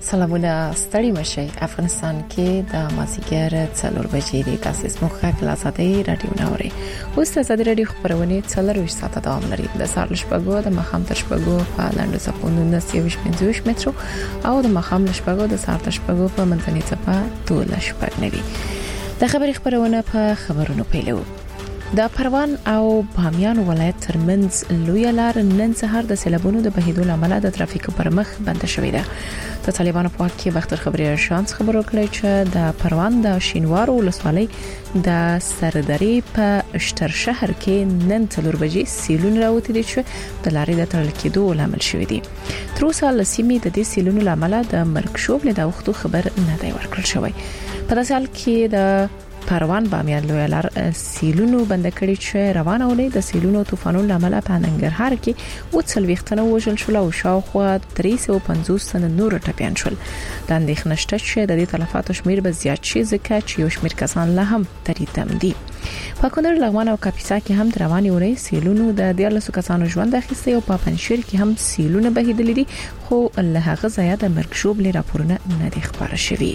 سلامونه ستړي مشي افغانستان کې د مازیګر 4 بجې د تاسیس مخه کلاساتې رادیو نوري اوس د رادیو خبرونه 4 ساعته دوام لري د سهار شپږو د مخام تر شپږو په لاندې سپونو 950 مترو او د مخام شپږو د سهار تر شپږو په منځنۍ صفه 12 شپږ نوي د خبرونه په خبرونو پیلو د پروان او بامیان ولایت ترمنځ لوی لار نن سهار د سیلابونو د بهیدو لامل د ترافیک پر مخ بند شوې ده د طالبانو په واکه بختر خبري شانس خبرو کړی چې د پروان د شینوارو ولسوالۍ د سردري په اشتر شهر کې نن 4 بجې سیلون راوتی دي چې د لارې د تړل کېدو لامل شوې دي تر اوسه لسیمې د دې سیلونو لامل د مرګ شوب له وختو خبر نه دی ورکړل شوی په داسې حال کې د پروان بامیان لوی لار سیلونو بند کړي چې روانه ولې د سیلونو طوفانونو لامل په ننګرهار کې وڅلويختنه وژل شو او شاوخوا 350 تن نور ټپيان شول د اندېښنه شته چې د دې تلفاتو شمیر به زیات شي ځکه چې یو شمیر کسان لا هم تریتم دي په کونړ لغمان او کاپیسا کې هم رواني ولې سیلونو د 13 کسانو ژوند اخیسته او په پنځشیر کې هم سیلونه بهیدلې دي خو له هغه ځای د مرګ شوب لري راپورونه نه دي خبره شوي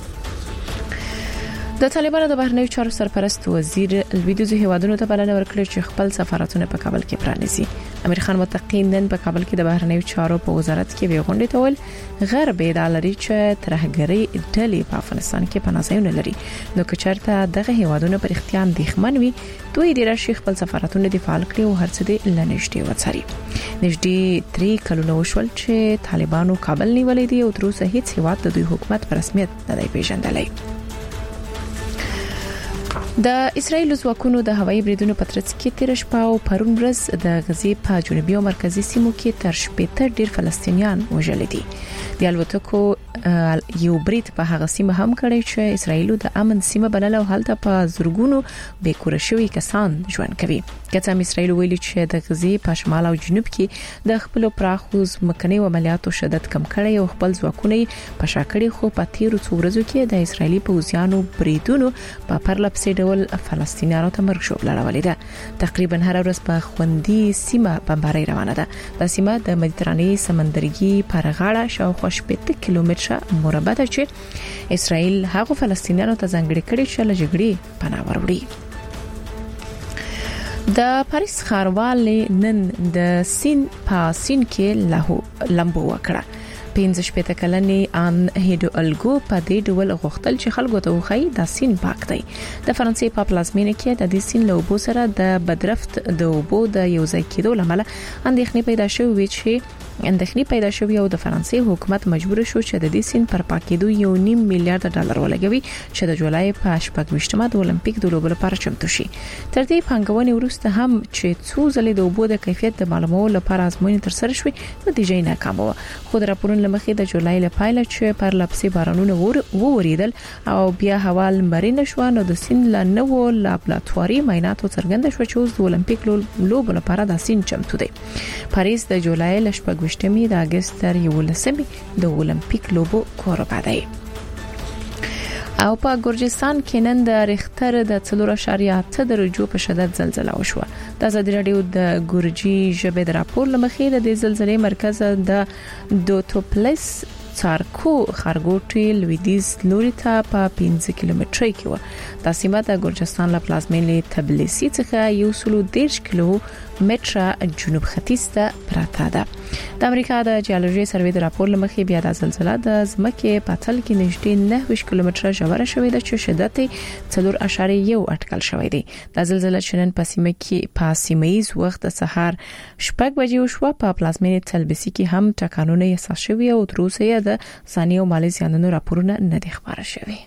د طالبانو د بهرنیو چارو سرپرست وزیر الویدوز هیوادونو ته بلنه ورکړه چې خپل سفارتونه په کابل کې پرانیزي امیر خان متقی نن په کابل کې د بهرنیو چارو په وزارت کې ویغونډه تول غرب اداري چې ترهګری ډلې په افغانستان کې پناهځایونه لري نو که چېرته دغه هیوادونو پر اختیار اندېښمن وي دوی د راشي خپل سفارتونه د فعال کړي او هرڅه د لنیشتي وڅاري نږدې 3 کلونه وشول چې طالبانو کابل نیولې دي او تر اوسه هیڅ هیواد د دوی حکومت په رسمیت نه دی پیژندلی د اسرایل ځواکونو د هوایي بریدونو په ترڅ کې تیر شپه او پرون ورځ د غزې په جنوبي او مرکزي سیمو کې تر شپږ ډیر فلسطینیان وژل دي د الوتکو یو برید په هغه سیمه هم کړی چې اسرایل د امن سیمه بلل او هلته په زورګونو بیکوره شوی کسان ژوند کوي کله اسرایل ویلي چې د غزې په شمال او جنوب کې د خپل پراخو ځمکني عملیاتو شدت کم کړی او خپل ځواکونه په شاکړي خو په تیرو څو ورځو کې د اسرایلی پوځیانو بریدونو په پرلپسې ډول فلسطینیانو ته مرګ شوب لړولې ده تقریبا هر ورځ په خوندي سیمه بمباري روانه ده د سیمه د مدیترانې سمندرګي پر غاړه شاوخوا 70 کیلومتره مربع ده چې اسرائیل هغه فلسطینیانو ته ځانګړي کړي چې له جګړې پناه وروړي د پاریس ښاروال نن د سین کې لمبو وکړه 15 کلنې ان هیډو الګو په دې ډول غوښتل چې خلکو ته وخی د سین پاک دی د فرانسې په پلازمینه کې د دې سین له اوبو سره د بدرفت د اوبو د یو ځای کېدو لامل اندېښنې پیدا شوې او د فرانسې حکومت مجبور شو چې د دې سین پر پاکېدو $1.5 میلیارډ ولګوي چې د جولای په 28مه د اولمپیک د لوبو لپاره چمتو شي تر دې پنګونې وروسته هم چې څو ځلې د اوبو د کیفیت د معلومولو لپاره ازموینې تر سره شوې نتیجه ناکامه و خو د راپورونو لمخې د جولای لپاره چې پر لپسې بارانونه وریدل او بیا هوا لمرینه شو نو د سین لا نو لابراتواري معایناتو څرګند شو چې د اولمپیک لوبو لپاره د سین چمتو دی پاریس د جولای لشپږمې د اگست تر 11مې د اولمپیک لوبو کوربه دی او په ګورجستان کې نن د ریختر د 4.8 درجو په شدت زلزلہ وشوه د ازادي رادیو د ګورجي ژبې د راپور لمخې د زلزلې مرکز د دوتوپلس څارکو خارګوټي لویدیز لوري ته په 15 کیلومترۍ کې و د سیمه د ګورجستان له پلازمینې تبلیسي څخه 110 کیلومتره جنوب ختیځ ته پراته ده د امریکا د جیولوژي سروې د راپور لمخې بیا د زلزلہ د ځمکې په تل کې نږدې 9 کیلومتره ژوره شوې ده چې شدت 4.1 اټکل شوې ده د زلزلہ شنن په سیمه کې په سیمایي وخت د سهار 6 بجې وشو په پلازمینې تبلیسي کې هم ټکانونه احساس شوي او تر اوسه د ثاني او مالي زیانونو راپورونه نه دي خبره شوي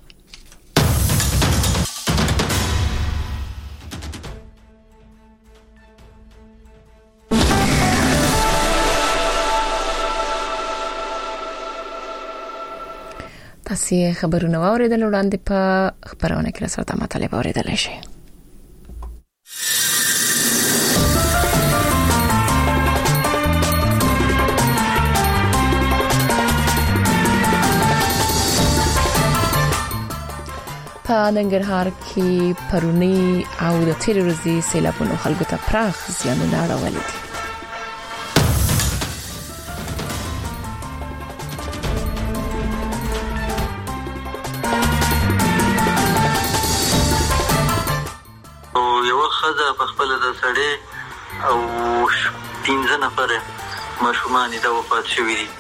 تاسو خبرونه واوریدل وړاندې په خبرونه کې سره مطالبه اوریدل شي په ننګرهار کې پرونی او د تیر ورځې سیلابونو خلکو ته پراخ زیانونه اړولې دي یو خزه په خپل د سړی او 15 نفر ماشومان د وفات شوي دي.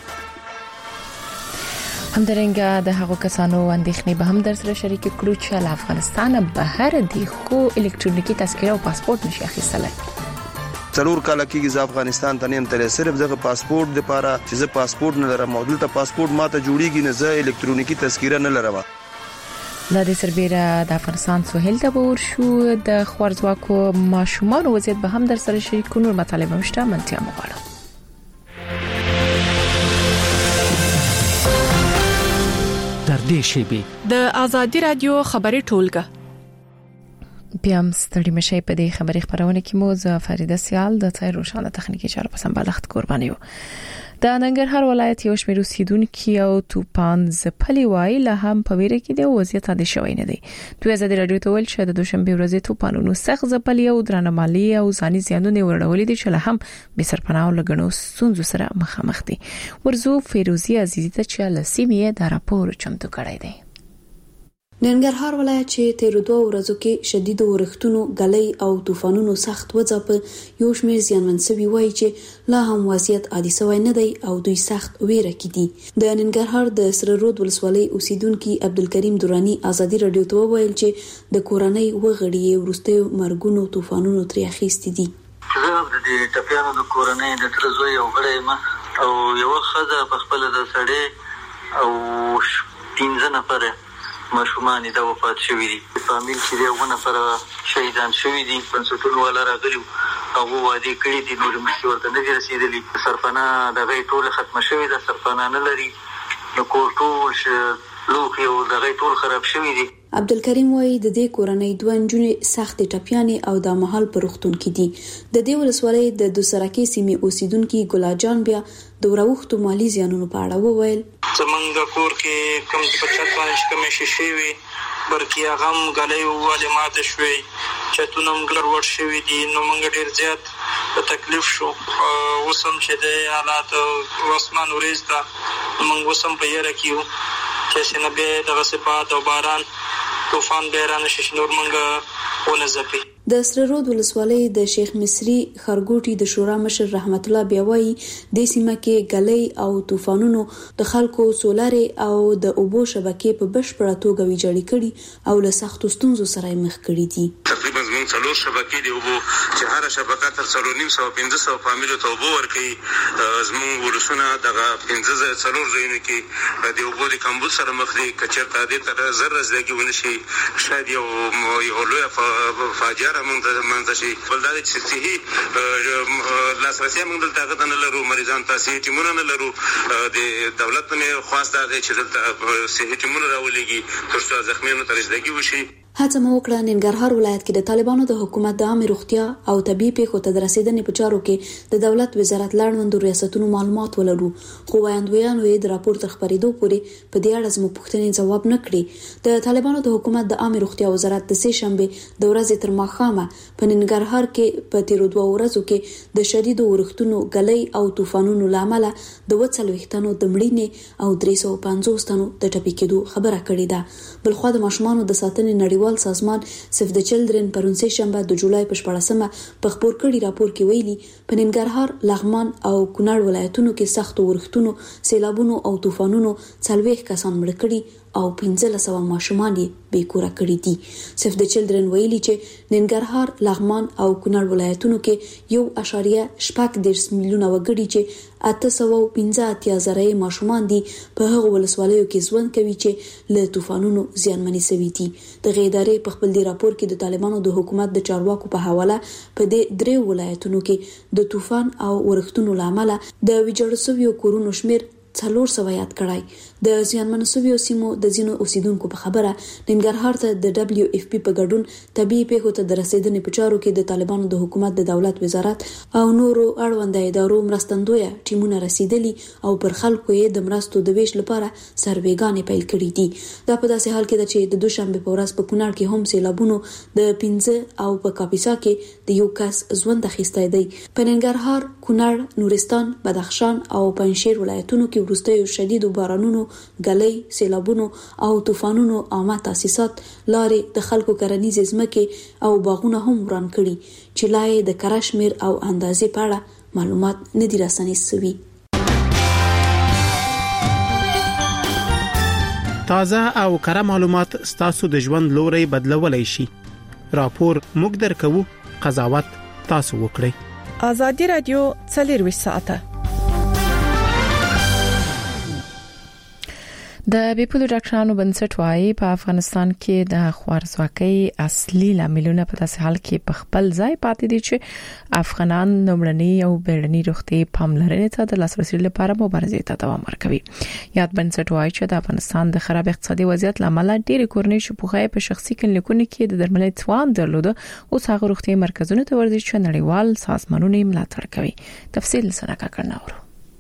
همدارنګه د هغو کسانو اندېښنې به هم در سره شریک کړو چې له افغانستان بهر دي خو الکترونیکی تذکره او پاسپورت نشي اخیستلای. ضرور کله کېږي ز افغانستان ته نیم تل صرف دغه پاسپورت د لپاره چې زه پاسپورت نه لرم او دلته پاسپورت ماته جوړیږي نه زه الکترونیکی تذکره نه لرم. د سربېره د افغانستان سوهل ته ورشو د خوارزواکو ماشومان وضعیت به هم در سره شریک کړو. مطالبه مشته منتیا مغواړم. در دې شیبه د آزادی رادیو خبری ټولګه بیا ستړي مشي په دې خبري خبرونه کې مو ز فریده سیال د ځای روشانه تخنیکی چارو په سمبالښت قرباني یو. د ننګرهار ولایت یو شمېر اوسیدونکو او توپان ځپلي وای له هم په ویره کې د وضعیت د شوی نه دی. دوی آزادي رادیو ته ویل چې د دوشنبه ورځې توپانونو سخت ځپلي او درنه مالی او ځاني زیانونه ورړولې دي چې له هم به سرپناه لګنو ستونزو سره مخامخ دي. ورزو فیروزی عزیزی ته چې لسیمه د راپور چمتو کړی دی. ننګرهار ولایت چې تیر 2 ورځو کې شدید اورښتونو غلې او طوفانونو سخت وځپ یو شمېر زیانمن شوي وای چې لا هم وضعیت عادي شوی نه دی او دوی سخت ویره کې دي. د ننګرهار د سره رود ولسوالۍ اوسیدونکو عبدالکریم دورانی آزادي رادیو ته ویل چې د کورنۍ وغړي ورسته مرګونو طوفانونو تر اخیستي دي. زه د دې ټپیانو د کورنۍ د ترزوی او غړې ما او یو خزه په خپل د سړی او 15 نفر ماشومان د وفات شوي دي. فامیل چې یو نفر شهیدان شوي دي پنځټونو ولا راغلي او وادي کړي دي نور مخکې ورته نه رسیدلي. سرپناه د غي ټول ختم شوی د سرپناه نه لري نو کور ټول لوخي او د غي ټول خراب شوی دي. عبدالکریم وای د دې کورنۍ دوه نجونې سخت ټپیانې او د محل پرختون کې دي. د دې ولسوالۍ د دوسرکې سیمې اوسیدونکو ګلاجان بیا د وروختو مالی زیانونو په اړه وویل. زمونږ کور کې کوم په چت باندې کوم شي وي برکې هغه غلې واله ماته شوي چتونه موږ ور شوي دي نو موږ ډیر زیات په تکلیف شو. وسم چې د حالات وسمان ورېستا موږ وسم په یره کیو چې څنګه به د غصبات او باران طوفان بیرانه شش نور منګه ولزپی. د سره رود ولسوالۍ د شیخ مصری خرګوټي د شورا مشر رحمت الله بیاوي د سیمه کې غلې او طوفانونو د خلکو سولارې او د اوبو شبکې په بشپړه توګه ویجاړې کړي او له سختو ستونزو سره مخ کړي دي. تقریبا زموږ څلور شبکې دی اوبو چې هر شبکه تر 350 فامیلو ته اوبو ورکړي. زموږ ورسونه دغه 15 څلور ځایونه کې د اوبو د کمبود سره مخ دي. کچرته دې تر زر زګي ونشي شاید یو لوی فاجعه منځ شي. ولدا چې صحیح لاسرسي موږ دلته غته نه لرو مریضان تاسو ټیمونه نه لرو. د دولت نه خواسته ده چې دلته صحي ټیمونه راولېږي ترڅو زخمیانو ته رسیدګي وشي. هڅه مو وکړه ننګرهار ولایت کې د طالبانو د حکومت د عامه روغتیا او طبي پیښو ته د رسیدنې په چارو کې د دولت وزارت لاندو ریاستونو معلومات ولرو خو وایندویانو یې د راپور تر خبرېدو پورې په دې اړه زموږ پوښتنې ځواب نه کړي. د طالبانو د حکومت د عامه روغتیا وزارت د سه شنبه د ورځې تر ماښامه په ننګرهار کې په تیر 2 ورځو کې د شدید اورښتونو غلې او طوفانونو لامل د 40 تنو د مړینې او 350 تنو د ټپي کېدو خبره کړې ده. بلخو د ماشومانو د ساتنې نړیوال سازمان سیف د چلډرن پرون سه شنبه د جولای په 14مه په خبر کړي راپور کې ویلي په ننګرهار، لغمان او کونړ ولایتونو کې سخت اورښتونو، سیلابونو او طوفانونو 40 کسان مړ کړي او 1500 ماشومان یې بې کوره کړي دي. سیف د چلډرن ویلي چې ننګرهار، لغمان او کونړ ولایتونو کې 1.8 میلیونه وګړي چې 815,000 ماشومان دي په هغو ولسوالیو کې ژوند کوي چې له طوفانونو زیانمنې شوي دي. د غیدارې په خپل دی راپور کې د طالبانو د حکومت د چارواکو په حواله په دې 3 ولایتونو کې د طوفان او اورښتونو لامل د ویجاړ شویو کورونو شمیر 400 یاد کړای. د زیانمن شویو سیمو د ځینو اوسیدونکو په خبره ننګرهار ته د WFP په ګډون طبيعي پیښو ته د رسیدنې په چارو کې د طالبانو د حکومت د دولت وزارت او نورو اړوند ادارو مرستندوی ټیمونه رسیدلي او پر خلکو یې د مرستو د ویش لپاره سروېګانې پیل کړې دي. دا په داسې حال کې ده چې د دوشنبه په ورځ په کونړ کې هم سیلابونو د 15 او په کاپیسا کې د یو کس ژوند اخیستی دی. په ننګرهار، کونړ، نورستان، بدخشان او پنجشیر ولایتونو کې کې وروستیو شدیدو بارانونو، ګلۍ، سیلابونو او طوفانونو عامه تاسیسات، لارې، د خلکو کرنیزې ځمکې او باغونه هم وران کړي چې لا یې د کره شمېر او اندازې په اړه معلومات نه دي راسنیز شوي. تازه او کره معلومات ستاسو د ژوند لوري بدلولای شي. راپور موږ درکوو، قضاوت تاسو وکړئ. آزادي رادیو 24 ساعته. د بیپولو ډاکټرانو بنسټ وايي په افغانستان کې د خوارزواکۍ اصلي لاملونه په داسې حال کې په خپل ځای پاتې دي چې افغانان لومړني او بیړني روغتي پاملرنې ته د لاسرسي لپاره مبارزې ته دوام ورکوي. یاد بنسټ وايي چې د افغانستان د خراب اقتصادي وضعیت لامل ډېری کورنۍ شپږه په شخصي کلینیکونو کې د درملنې توان درلوده او هغه روغتي مرکزونو ته ورځي چې نړیوال سازمانونه ملاتړ کوي. تفصیل سره کړناورو.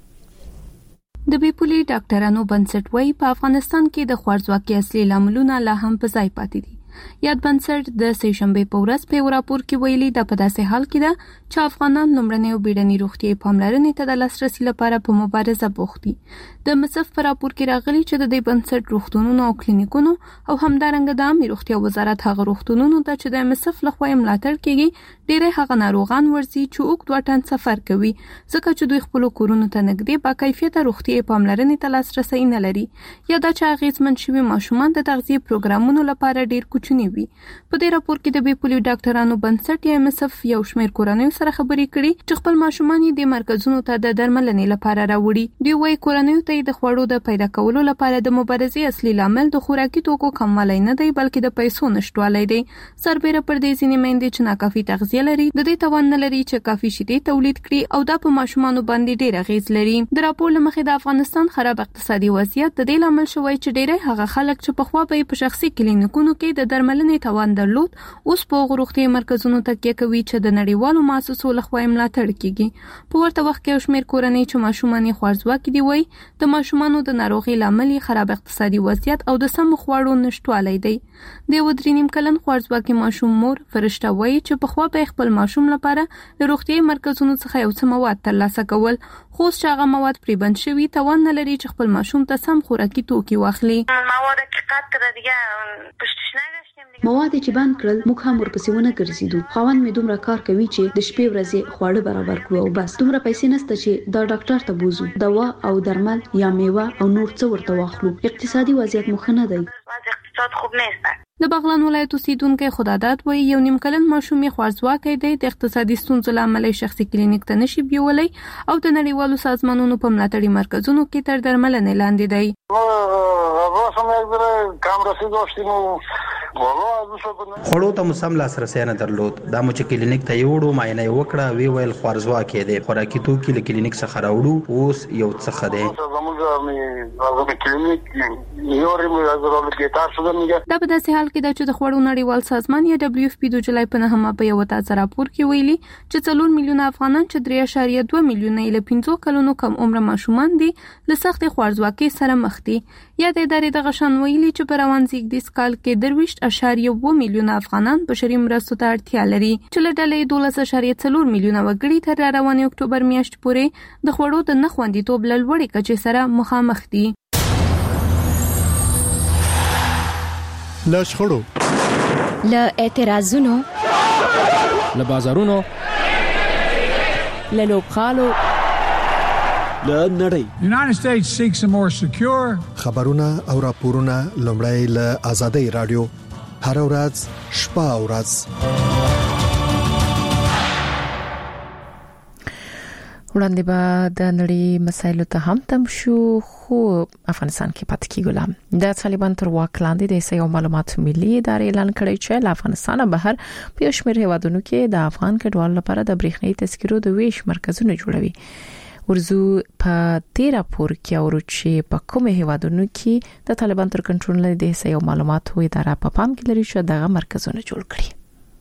د بیپولي ډاکټرانو بنسټ وايي په افغانستان کې د خوارزواکۍ اصلي لاملونه لا هم په ځای پاتې دي. یاد بنسټ د سې شنبه په ورځ په راپور کې ویلي د په داسې حال کې ده چې افغانان لومړني او بیړني روغتي پاملرنې ته د لاسرسي لپاره په مبارزه بوخت دي. د مصرف په راپور کې راغلي چې د دې بنسټ روغتونونو او کلینیکونو او همدارنګه د عامه روغتیا وزارت هغه روغتونونو ته چې د مصرف لخوا ملاتړ کیږي ډېر هغه ناروغان ورزي چې اوږد واټن سفر کوي ځکه چې دوی خپل کورونو ته نږدې با کیفیت روغتي پاملرنې ته لاسرسي نه لري یا د چا اغیزمن شوی ماشومان د تغذیه پروګرامونو لپاره ډېر کوچني وي. په دې راپور کې د بیپولي ډاکټرانو بنسټ یا مصرف یو شمېر کورنۍ سره خبرې کړي چې خپل ماشومان د مرکزونو ته د درملنې لپاره راوړي. دوی وايي کورنۍ ته د خوړو د پیدا کولو لپاره د مبارزې اصلي لامل د خوراکي توکو کموالی نه دی بلکې د پیسو نشټوالی دی. سربېره پر دې ځینې میندې چې ناکافي تغذیه لري د دې توان نه لري چې کافي شیدې تولید کړي او دا په ماشومانو باندې ډېر اغیز لري. د راپور له مخې د افغانستان خراب اقتصادي وضعیت د دې لامل شوی چې ډېری هغه خلک چې پخوا به په شخصي کلینیکونو کې د درملنې توان درلود اوس په روغتي مرکزونو تکیه کوي چې د نړیوالو مؤسسو لخوا ملاتړ کیږي. په ورته وخت کې شمېر کورنۍ چې ماشومان خوارزواکي دي وایي د ماشومانو د ناروغي لامل خراب اقتصادي وضعیت او د سم خوړو نشټوالی دی. د 3 کلن خوارزواکي ماشوم مور فرشته وایي چې په خوا به خپل ماشوم لپاره د روغتي مرکزونو څخه یو څه مواد ترلاسه کول خو چې هغه مواد پرې بند شوي توان نه لري چې خپل ماشوم ته سم خوراکي توکي واخلي. مواد چې بند کړل موږ هم ورپسې ونه ګرځیدو. خاوند مې دومره کار کوي چې د شپې ورځې خواړه برابر کړو او بس. دومره پیسې نشته چې دا ډاکټر ته بوزو دوا او درمل یا میوه او نور څه ورته واخلو. اقتصادي وضعیت مو ښه نه دی. د بغلان ولایت اوسیدونکو خداداد وایي 1 کلن ماشوم یې خوارزواکی دی د اقتصادي ستونزو له امله شخصي کلینیک ته نشي بیولای او د نړیوالو سازمانونو په ملاتړي مرکزونو کې تر درملنې لاندې دی. خړو ته مسم لاسرسي نه درلود. دا مو چې کلینیک ته یوړو معاینه وکړه وی ویل خوارزواکی دی. خوراکي توکي له کلینیک څخه راوړو اوس یو څه خده. دا په داسې حال کې د چې د خوړو نړیوال سازمان یا WFP د جولای په 9 په یو تازه راپور کې ویلي چې 4 میلیونه افغانان چې 3.2 میلیونه له 15 کلونو کم عمر ماشومان دي له سخت خوارزواکۍ سره مخ دي. یا د ادارې د غشن ویلي چې په روان زیږدیز کال کې 2.2 میلیونه افغانان بشري مرستو ته اړتیا لري چې له ډلې 12.4 میلیونه وګړي تر روان اکتوبر میاشتې پورې د خوړو د نه خوندیتوب له لوړې کچې سره مخامخ دي. له شخړو، له اعتراضونو، له بازارونو، له لوبغالو، له نړۍ. United States seeks a more secure. خبرونه او راپورونه لومړی له آزادۍ رادیو هر ورځ شپه او ورځ. وړاندې به د نړۍ مسایلو ته هم تم شو خو افغانستان کې پاتې کیږي. د طالبان تر واک لاندې د سیاسي معلوماتو ملي ادارې اعلان کړی چې له افغانستان بهر په شمېر هیوادونو کې د افغان کډوالو لپاره د برېښنايي تذکرو د ویش مرکزونه جوړوي. ورزو په 13 پور کې اورو چې په کومه هیوادونو کې د طالبان تر کنټرول لاندې د سیاسي معلوماتو اداره په پام کې لري چې دغه مرکزونه جوړ کړي.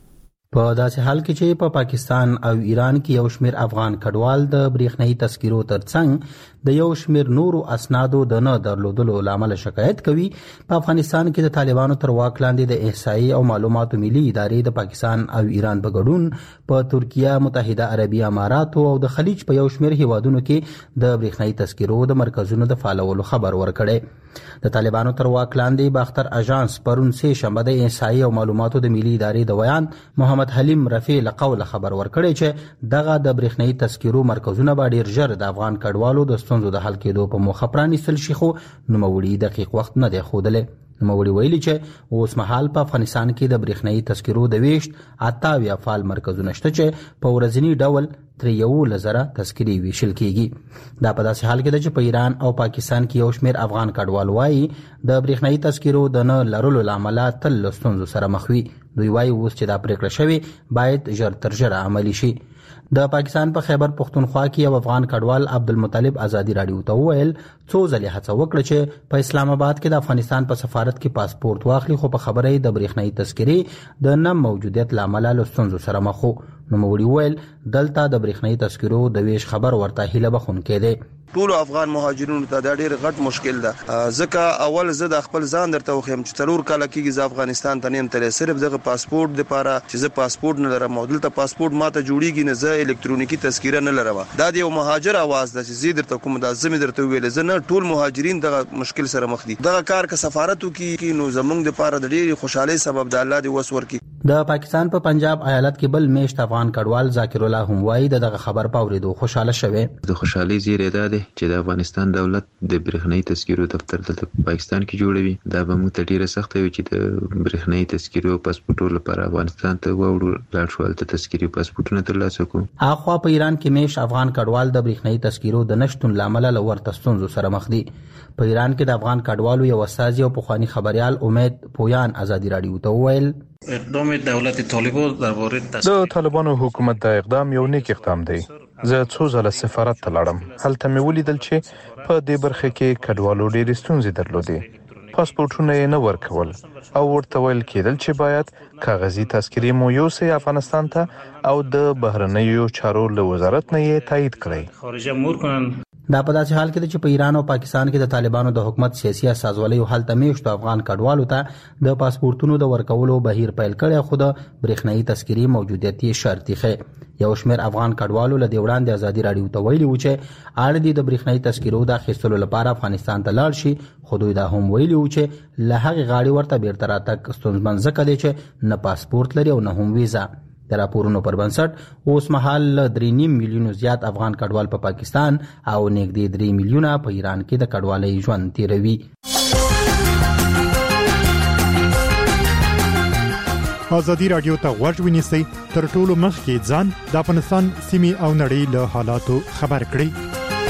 په داسې حال کې چې په پاکستان او ایران کې یو شمېر افغان کډوال د برېښنايي تذکرو ترڅنګ د یو شمېر نورو اسنادو د نه درلودلو لامل شکایت کوي، په افغانستان کې د طالبانو تر واک لاندې د احصایې او معلوماتو ملي ادارې د پاکستان او ایران په ګډون په ترکیه، متحده عربي اماراتو او د خلیج په یو شمېر هیوادونو کې د برېښنايي تذکرو د مرکزونو د فعالولو خبر ورکړی. د طالبانو تر واک لاندې باختر اژانس پرون سه شنبه د احصایې او معلوماتو د ملي ادارې د ویان محمد حلیم رفیع لقول خبر ورکړی چې دغه د برېښنايي تذکرو مرکزونه به ډیر ژر د افغان کډوالو د ستونزو د حل کېدو په موخه پرانیستل شي، خو نوموړي دقیق وخت نه دی ښودلی. نوموړي ویلي چې اوس مهال په افغانستان کې د برېښنايي تذکرو د ویشت 28 فعال مرکزونه شته چې په ورځني ډول تر 11,000 تذکرې ویشل کیږي. دا په داسې حال کې ده چې په ایران او پاکستان کې یو شمېر افغان کډوال وایي د برېښنايي تذکرو د نه لرلو لامل تل له ستونزو سره مخ وي. دوی وایي اوس چې دا پریکړه شوې باید ژر تر ژره عملي شي. د پاکستان په خیبر پختونخوا کې یو افغان کډوال عبدالمطلب آزادي راډیو ته وویل څو ځلې هڅه وکړه چې په اسلام آباد کې د افغانستان په سفارت کې پاسپورت واخلي، خو په خبره د برېښنايي تذکرې د نه موجودیت لامل له ستونزو سره مخ وو. نوموړي وویل دلته د برېښنايي تذکرو د ویش خبر ورته هیله بخښونکی دی. ټول افغان مهاجرینو ته دا ډیر غټ مشکل ده، ځکه اول زه د خپل ځان درته وخم چې 4 کال کېږي زه افغانستان ته نیم تللی، صرف دغه پاسپورت د لپاره چې زه پاسپورت نه لرم او دلته پاسپورت ماته جوړیږي نه، زه الکترونیکی تذکره نه لرم. دا د یو مهاجر आवाज ده چې زه درته کوم د زمي درته ویل زه نه، ټول مهاجرین دغه مشکل سره مخ دي. دغه کار که سفارتو کې نو زمونږ د لپاره د ډیر خوشحالي سبب د الله دی وسور کې. د پاکستان په پنجاب ایالت کې بل میشت افغان کډوال ذاکر الله هم وایي دغه خبر په اوریدو خوشاله شوی. د خوشحالي زیری ده چې د افغانستان دولت د برېښنايي تذکرو دفتر د پاکستان کې جوړوي. دا به موږ ته ډیره سخته وي چې د برېښنايي تذکرو پاسپورتونو لپاره افغانستان ته وړو لاړ شو، د تذکرې پاسپورتونه ترلاسه کوو. اخوا په ایران کې میش افغان کډوال د برېښنايي تذکرو د نشټون لامل له ورته ستونزو سره مخ دي. په ایران کې د افغان کډوالو یو استاذ او پخوانی خبريال امید پویان آزادي راډیو ته وویل اقدام دولت طالبان درباره د طالبانو حکومت د اقدام یو نیک اقدام دی. زه څو ځله سفارت ته لاړم، هلته مې ولیدل چې په دې برخه کې کډوالو ډېرې ستونزې درلودې. پاسپورټونه یې نه ورکول او ورته ویل کېدل چې باید کاغذي تذکرې مو یوسئ افغانستان ته او د بهرنیو چارو له وزارت نه یې تایید کړئ. خارجه مور کنن. دا په داسې حال کې چې په ایران او پاکستان کې د طالبانو د حکومت سیاسي اساسوالۍ هلته میشتو افغان کډوالو ته د پاسپورتونو د ورکولو بهیر پیل کړی، خو د برېښنايي تذکرې موجودیت یې شرطي ښه. یو شمېر افغان کډوالو له دې وړاندې آزادي راډیو ته ویلي و چې اړ دي د برېښنايي تذکرو د اخیستلو لپاره افغانستان ته لاړ شي، خو دوی دا هم ویلي و چې له هغې غاړې ورته بیرته راتګ ستونزمن ځکه دی چې نه پاسپورت لري او نه هم ویزا. د راپورونو پر بنسټ اوس مهال 3.5 میلیونو زیات افغان کډوال په پاکستان او نږدې 3 میلیونه په ایران کې د کډوالۍ ژوند تیروي. آزادي راډیو ته غوږ ونیسئ، تر ټولو مخکې ځان د افغانستان سیمې او نړۍ له حالاتو خبر کړئ.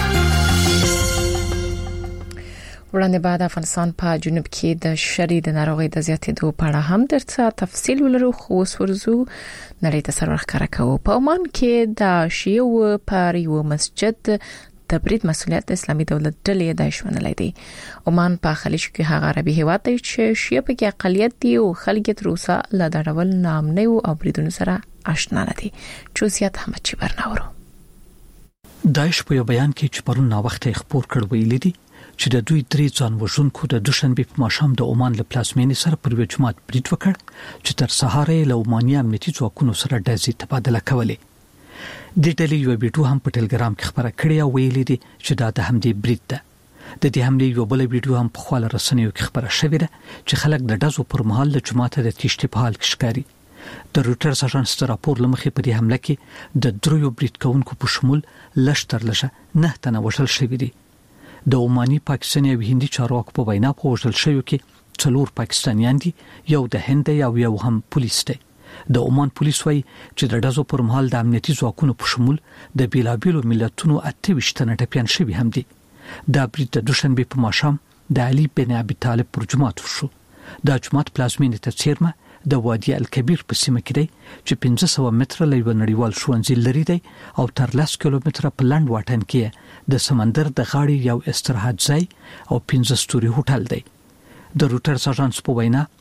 وړاندې بعد افغانستان په جنوب کې د شری د ناروغي د زیاتېدو په اړه هم درته تفصیل ولرو، خو ورزو نړۍ ته سره ښکارا کوو. په عمان کې د شیعو پر یو مسجد د برید مسؤلیت د اسلامي دولت ډلې د شونلې دی. عمان په خلیج کې هغه عربي هیواد دی چې شیعه په اقلیت دي او خلک تر اوسه له ډول نامنه او بریدونو سره آشنا نه دي. چوسیات احمد چی برناورو داعش په بیان کې چې پرون نا وخت خبر کړ ویل دي چې د دوی درې ځان وژونکو د دوشنبه په ماښام د عمان له پلازمینې سره پر جماعت برید وکړ چې تر سهار له عماني امنیتي ځواکونو سره ډزې تبادله کولې. د ډلې یو ویډیو هم په ټلګرام کې خبره کړې او ویلي دي چې دا د همدې برید ده. د دې حملې یو بل ویډیو هم په خپل رسنیو کې خبره شوې ده چې خلک د ډزو پر مهال له جماعت د تشتې په حال کې ښکاري. د روټرز اژانس راپور لمخې په دې حمله کې د دریو برید کوونکو په شمول لشتر لشه 9 تنه وژل شوي دي. د عماني پاکستاني او هندي چارواکو په وینا په وژل شویو کې 4 پاکستانیان دي، یو د هند او یو هم پولیس دی. د عمان پولیس وايي چې د ډزو پر مهال د امنیتي ځواکونو په شمول د بیلابیلو ملتونو 28 تنه ټپيان شوي هم دي. دا برید د دوشنبه په ماښام د علي بن ابي طالب پر جماعت وشو. دا جماعت پلازمینې ته چیرمه د وادي الکبیر په سیمه کې دی چې 1500 متره لوی نړیوال ښوونځی لري دی او تر 10 کیلومتره په لنډ واټن کې د سمندر د غاړې یو استراحت ځای او 15 ستوري هوټل دی. د روټرز اژانس په وینا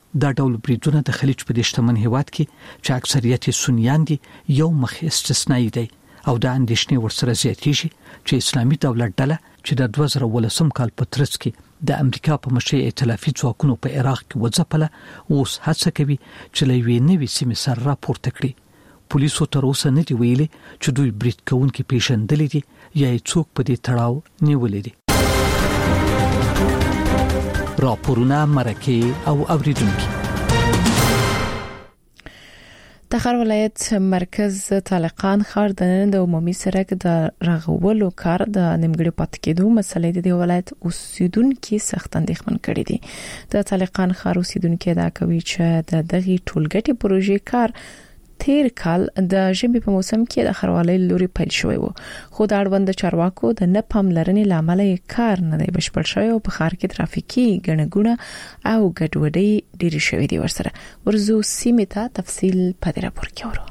دا ډول بریدونه د خلیج په شتمن هیواد کې چې اکثریت سنیان دي یو مخ استثنایی دی او دا اندېښنې ورسره زیاتېږي چې اسلامي دولت ډله چې د 2013 کال په ترڅ کې د امریکا په مشرۍ ائتلافي ځواکونو په عراق کې وځپله اوس هڅه کوي چې له یوې نوې سیمې سره راپورته کړي. پولیسو تر اوسه نه دی ویلي چې دوی برید کوونکي پیژندلې دي یا څوک په دې تړاو نیولې دي. راپورونه مرکه او اوریدونکو. تخار ولایت مرکز طالقان ښار د نن د عمومي سړک د رغولو کار د نیمګړي پاتې کېدو مسلې د ولایت اوسیدونکو سخت اندېښمن کړي دي. د طالقان ښار اوسیدونکو دا کوي چې د دغه ټولګټي پروژې کار تیر کال د ژمي په موسم کې د خروالۍ لوري پیل شوی و، خو د اړوند چارواکو د نه پاملرنې لامل کار نه دی بشپړ شوی او په ښار کې ترافیکي ګڼګونه او ګډوډي ډېر شوې دي. ورسره ورزو سیمه ته تفصیل په راپور کې ورو.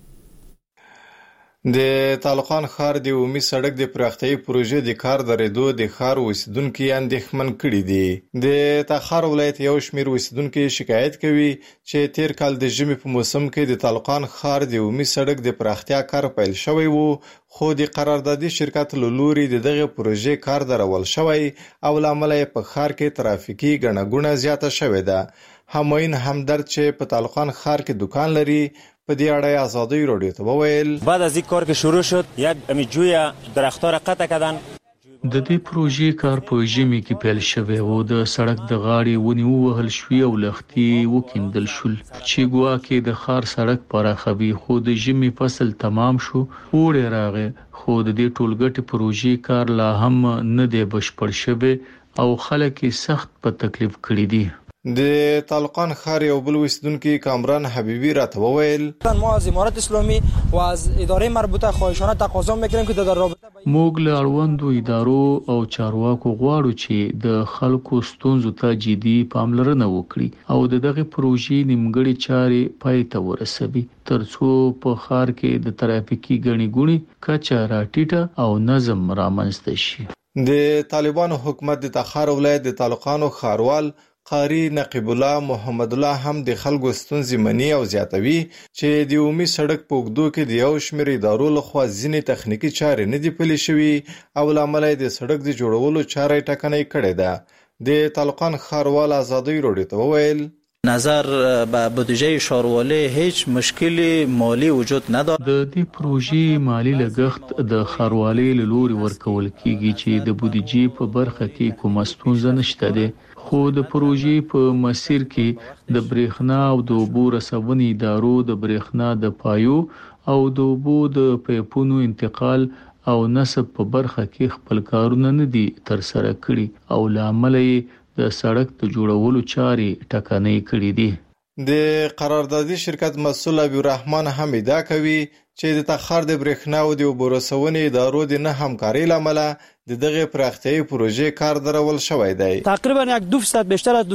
د طالقان ښار د عمومي سړک د پراختیايي پروژې د کار درېدو د ښار اوسیدونکو اندېښمن کړي دي. د تخار ولایت یو شمېر اوسیدونکو شکایت کوي چې تیر کال د ژمي په موسم کې د طالقان ښار د عمومي سړک د پراختیا کار پیل شوی وو، خو د قراردادي شرکت له لوري دغه پروژې کار درول شوی او لامل یې په ښار کې ترافیکي ګڼګونه زیاته شوې ده. هماین همدرد چې په طالقان ښار کې دکان لري په دې اړه آزادی رادیو ته وویل بعد از این کار که شروع شد یک جوی درخت‌ها را قطع کردن. د دې پروژې کار په ژمي کې پیل شوی و، د سړک د غاړې ونی ووهل شوې او لختي وکیندل شول چې ګواکې د ښار سړک پراخوي، خو د ژمي فصل تمام شو، اوړی راغی، خو د دې ټولګټي پروژې کار لا هم نه دی بشپړ شوی او خلک سخت په تکلیف کړي دي. د طالقان ښار یو بل اوسیدونکو کامران حبیبی راته وویل ما از امارات اسلامی و از اداره مربوطه خواهشانه تقاضا میکنیم که در رابطه موږ له اړوندو ادارو او چارواکو غواړو چې د خلکو ستونزو ته جدي پاملرنه وکړي او دغه پروژې نیمګړې چارې پای ته ورسوي ترڅو په ښار کې د ترافیکي ګڼګونې کچه راټیټه او نظم رامنځته شي. د طالبانو حکومت د تخار ولایت د طالقانو ښاروال قاری نقیب الله محمد الله هم د خلکو ستونزې مني او زیاتوي چې د عمومي سړک په اوږدو کې د یو شمېر ادارو لخوا ځینې تخنیکي چارې نه دي پلي شوي او لامل یې د سړک د جوړولو چارې ټکنۍ کړې ده. د طالقان ښاروال آزادی رادیو ته وویل نظر به بودجه ښاروالۍ هیڅ مشکل مالی وجود نداره. د دې پروژې مالی لګښت د ښاروالۍ له لوري ورکول کیږي چې د بودجې په برخه کې کومه ستونزه نشته ده، خو د پروژې په مسیر کې د برېښنا او د اوبو رسونې ادارو د برېښنا د پایو او د اوبو د پایپونو انتقال او نصب په برخه کې خپل کارونه نه دي ترسره کړي او لامل یې د سړک د جوړولو چارې ټکنۍ کړې دي. د قراردادي شرکت مسؤل ابو الرحمن حمیدا کوي چې د تخار د برېښنا او د اوبو رسونې ادارو د نه همکارۍ لامل د دغه پراختیايي پروژې کار درول شوی دی. تقریبا 2% بیشتر از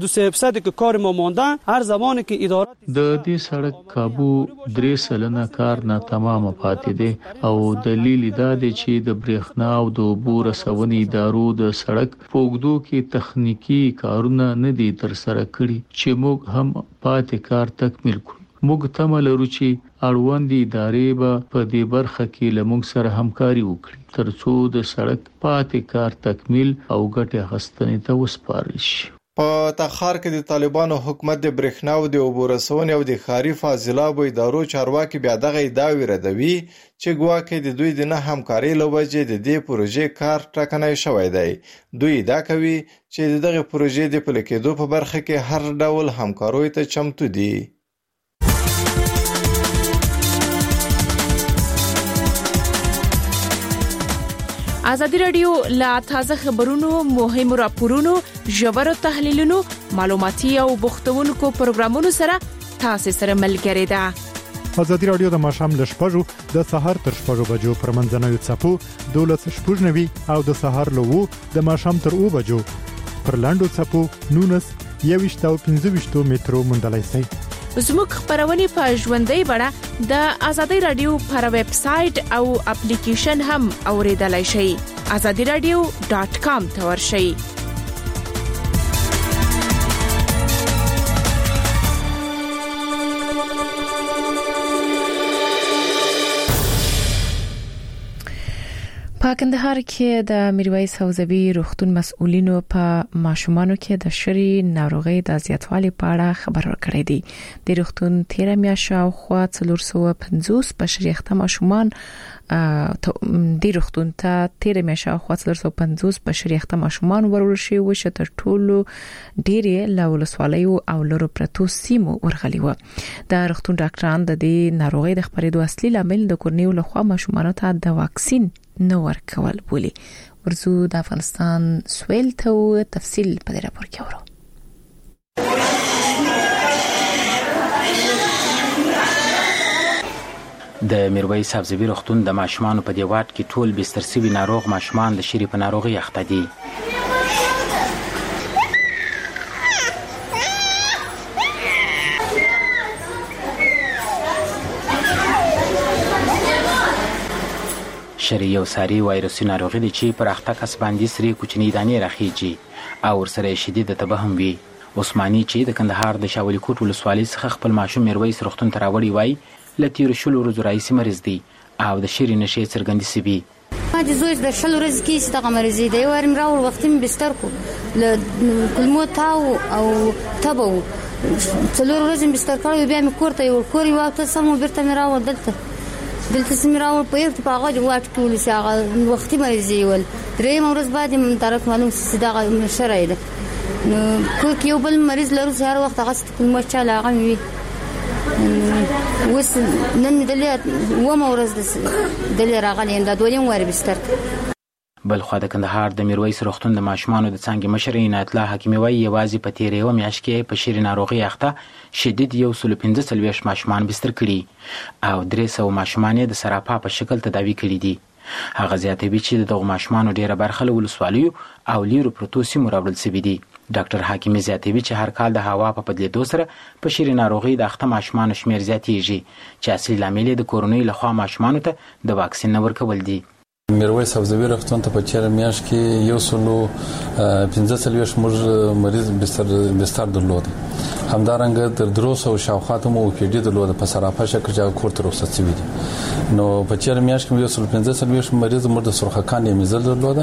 2% که کار ما مانده هر زمانی که ادارات د دې سړک کابو 3% کار نه تمام پاتې دی او دلیل دا دی چې د برېښنا او د اوبو رسونې ادارو د سړک پوګدو کې تخنیکی کارونه نه دي ترسره کړي چې موږ هم پاتې کار تکمیل کړو. موږ تمه لرو چې اړوند ادارې به په دې برخه کې له موږ سره همکاري وکړي ترڅو د سړک پاتې کار تکمیل او ګټه اخیستنې ته وسپارل شي. په تخار کې د طالبانو حکومت د برېښنا او د اوبو رسونې او د ښاري فاضلابو ادارو چارواکي بیا دغه ادعاوې ردوي چې ګواکې د دوی د نه همکارۍ له وجې د دې پروژې کار ټکنی شوی دی. دوی ادعا کوي چې دغه پروژې د پلي کېدو په برخه کې هر ډول همکاریو ته چمتو دي. ازادي رادیو لا تازه خبرونو، مهم راپورونو، ژور تحلیلونو، معلوماتي او بوختونکو پروګرامونو سره تاسو سره ملګری ده. ازادي رادیو د ماښام ل 6:00 د سحر تر 6:00 بجو پر منځنوي څپو 12:90 او د سحر له 2 د ماښام تر 2 بجو پر لاندو څپو 19:25 مترو مندلای سي. زموږ خبرونه په ژوندۍ بڼه د ازادي رادیو پر ویب سټ او اپلیکیشن هم اوریدلای شئ. azadiradio.com ته ورشئ. په کندهار کې د میرویس حوزوي روغتون مسؤلینو په ماشومانو کې د شری ناروغي د زیاتوالي په اړه خبر ورکړی دی. د روغتون 13 میاشتې او خوا 450 بشریخته ماشومان د روغتون ته 13 میاشتې او خوا 450 بشریخته ماشومان ورول شي او چې تر ټولو ډېری له ولسوالیو او لرو پرتو سیمو ورغلي و. د روغتون ډاکټران د دې ناروغي د خبرېدو اصلي لامل د کورنیو لخوا ماشومانو ته د واکسین نو ورکول بولی. ورزو د افغانستان سویل ته تفصیل په دې راپور کې ورو. د میرویس حوزوي روغتون د ماشومانو په دی واټ کې ټول بستر سوي ناروغ ماشومان د شری په ناروغي اخته دي. شری یو ساري وایرسي ناروغي دي چې پر اخته کس باندې سری کوچنی دانې راخیږي او ورسره شدید تبهم وي. عثماني چې د کندهار د شاولی کوټ ولسوالۍ څخه خپل ماشوم میرویس روغتون ته راوړی وای لتیر شلو ورځو راځي مریض دی او د شری نشي څرګندې سوي. ما د زوج د شلو ورځې کې چې دغه مریض دی ورم راول وخت می بستر کو ل کلمو تاو او تبو څلور ورځې بستر کړو بیا می کوړته یو کوري واته سمو برته می راول دلته سمراو په یو په هغه واټ ټول ساغه وختي مریض ول درې مورز بعد طرف معلوم صدقه مشره ده نو کو یو بل مریض لرو هر وخت هغه کوم مشاله هغه وي وس نن دلې و مورز دلې راغلی دا دولیم واره بستر. بل خو د کندهار د میرویس روغتون د ماشومانو د څنګه مشر عنایت الله حکیمي وایي یوازې په تیرې و میاشت کې په شری ناروغي اخته شدید 115 ماشومان بستر کړي او 300 ماشومان د سراپا په شکل تداوی کړي دي. هغه زیاتوي چې دغه ماشومان ډیره برخه له ولسوالیو او لیرو پروتو سیمو راوړل شوي دي. ډاکټر حکیمي زیاتوي چې هر کال د هوا په بدلیدو سره په شری ناروغي د اخته ماشومان شمیر زیاتیږي چې اصلي لامل د کورونی لخوا ماشومان ته د واکسین ورکول دي. میرویس حوزوي روغتون ته په چیر میاشت کې یو سلو 15 موږ مریض بستر درلود. همدارنګه تر 300 شاوخوا ته مو پیډي درلود په سراپا شکر چې کور ته رخصت شوی دي. نو په چیر میاشت کې یو سلو 15 مریض موږ د سرخکان یې مزل درلود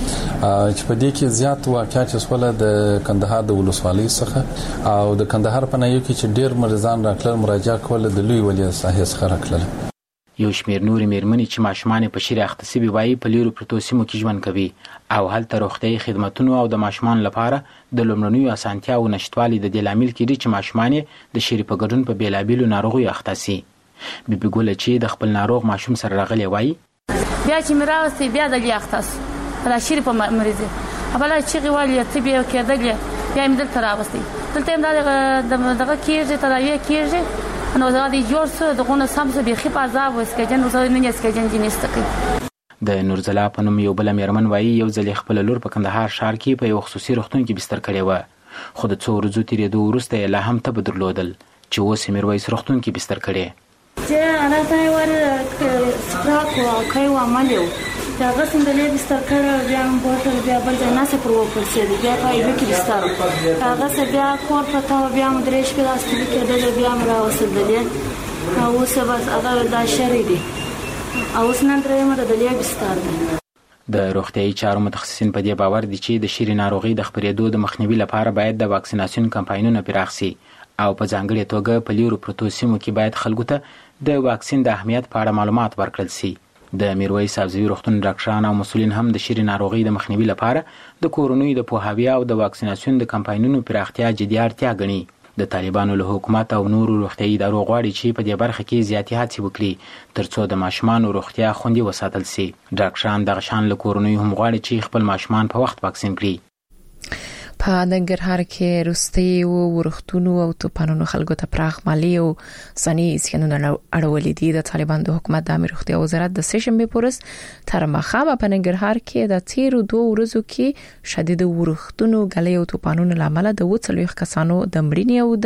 چې په دې کې زیات واقعیت وسوله د کندهار د ولسوالۍ څخه او د کندهار په نایو کې چې ډیر مریضان راکړل مراجعه کول د لوی ولی ساحې څخه راکړل. یو شمیر نور میرمنې چې ماشومان په شری اخته سوي وایي په لیرو پروتو سیمو کې ژوند کوي او هلته روغتیايي خدماتونو او د ماشومان لپاره د لومړنیو اسانتیاو نشټوالي د دې لامل کېږي چې ماشومان د شری په ګډون په بیلابیلو ناروغیو اخته سي. بیبي ګل چې د خپل ناروغ ماشوم سره راغلی وایي بیا چې مراوستي بیا د اخته را شری په مریض خپل چې غوالي ته بیا کېدل بیا مدل تراوستي دلته دغه کېږي تداوی کېږي نو زه د جوړ سره دغه سم څه به خپل عذاب وسکجن زه نه نسکجن جنست کوي. د نورزلا په نوم یو بل میرمن وایي یو ځل خپل لور په کندهار ښار کې په یو خصوصي روغتون کې بستر کړی و خو د څو ورځو تیرېدو وروسته لا هم تب درلودل چې اوس میرویس روغتون کې بستر کړی. چې انا ته ور سپراکو او کایو عملیو دا غسن د لیب بستر کړو بیا هم بوتل بیا بل ځای نه سپرو پر سړي بیا پای به کې بستر هغه څه بیا کور پتا بیا هم درېش کې راستل کېدل بیا هم راوصل او اوس بس هغه دا شری دي او اوس نن درې مده د لیب بستر دی. د روغتیايي چارو متخصصین په دې باور دي چې د شری ناروغي د خپرېدو د مخنیوي لپاره باید د واکسیناسیون کمپاینونه پراخ شي او په ځانګړي توګه په لیرو پروتو سیمو کې باید خلکو ته د واکسین د اهمیت په اړه معلومات ورکړل شي. د میرویس حوزوي روغتون ډاکټران او مسؤلین هم د شری ناروغي د مخنیوي لپاره د کورونی د پوهاوی او د واکسیناسیون د کمپاینونو پراختیا جدي اړتیا ګڼي. د طالبانو له حکومت او نورو روغتیايي ادارو غواړي چې په دې برخه کې زیاتې هڅې وکړي ترڅو د ماشومانو روغتیا خوندي وساتل شي. ډاکټران دغه شان له کورونی هم غواړي چې خپل ماشومان په وخت واکسین کړي. په ننګرهار کې روستي او ورختونو او توپانونو خلکو ته پراخ مالی او ځنی اسکنونه اړولې دي. د طالبان د حکومت د امر روغتیا وزارت د سشنبه پورس تر مخه په ننګرهار کې د تیرو 2 ورځو کې شدید ورختونو غلې او توپانونو لامل د 40 کسانو د مړینې او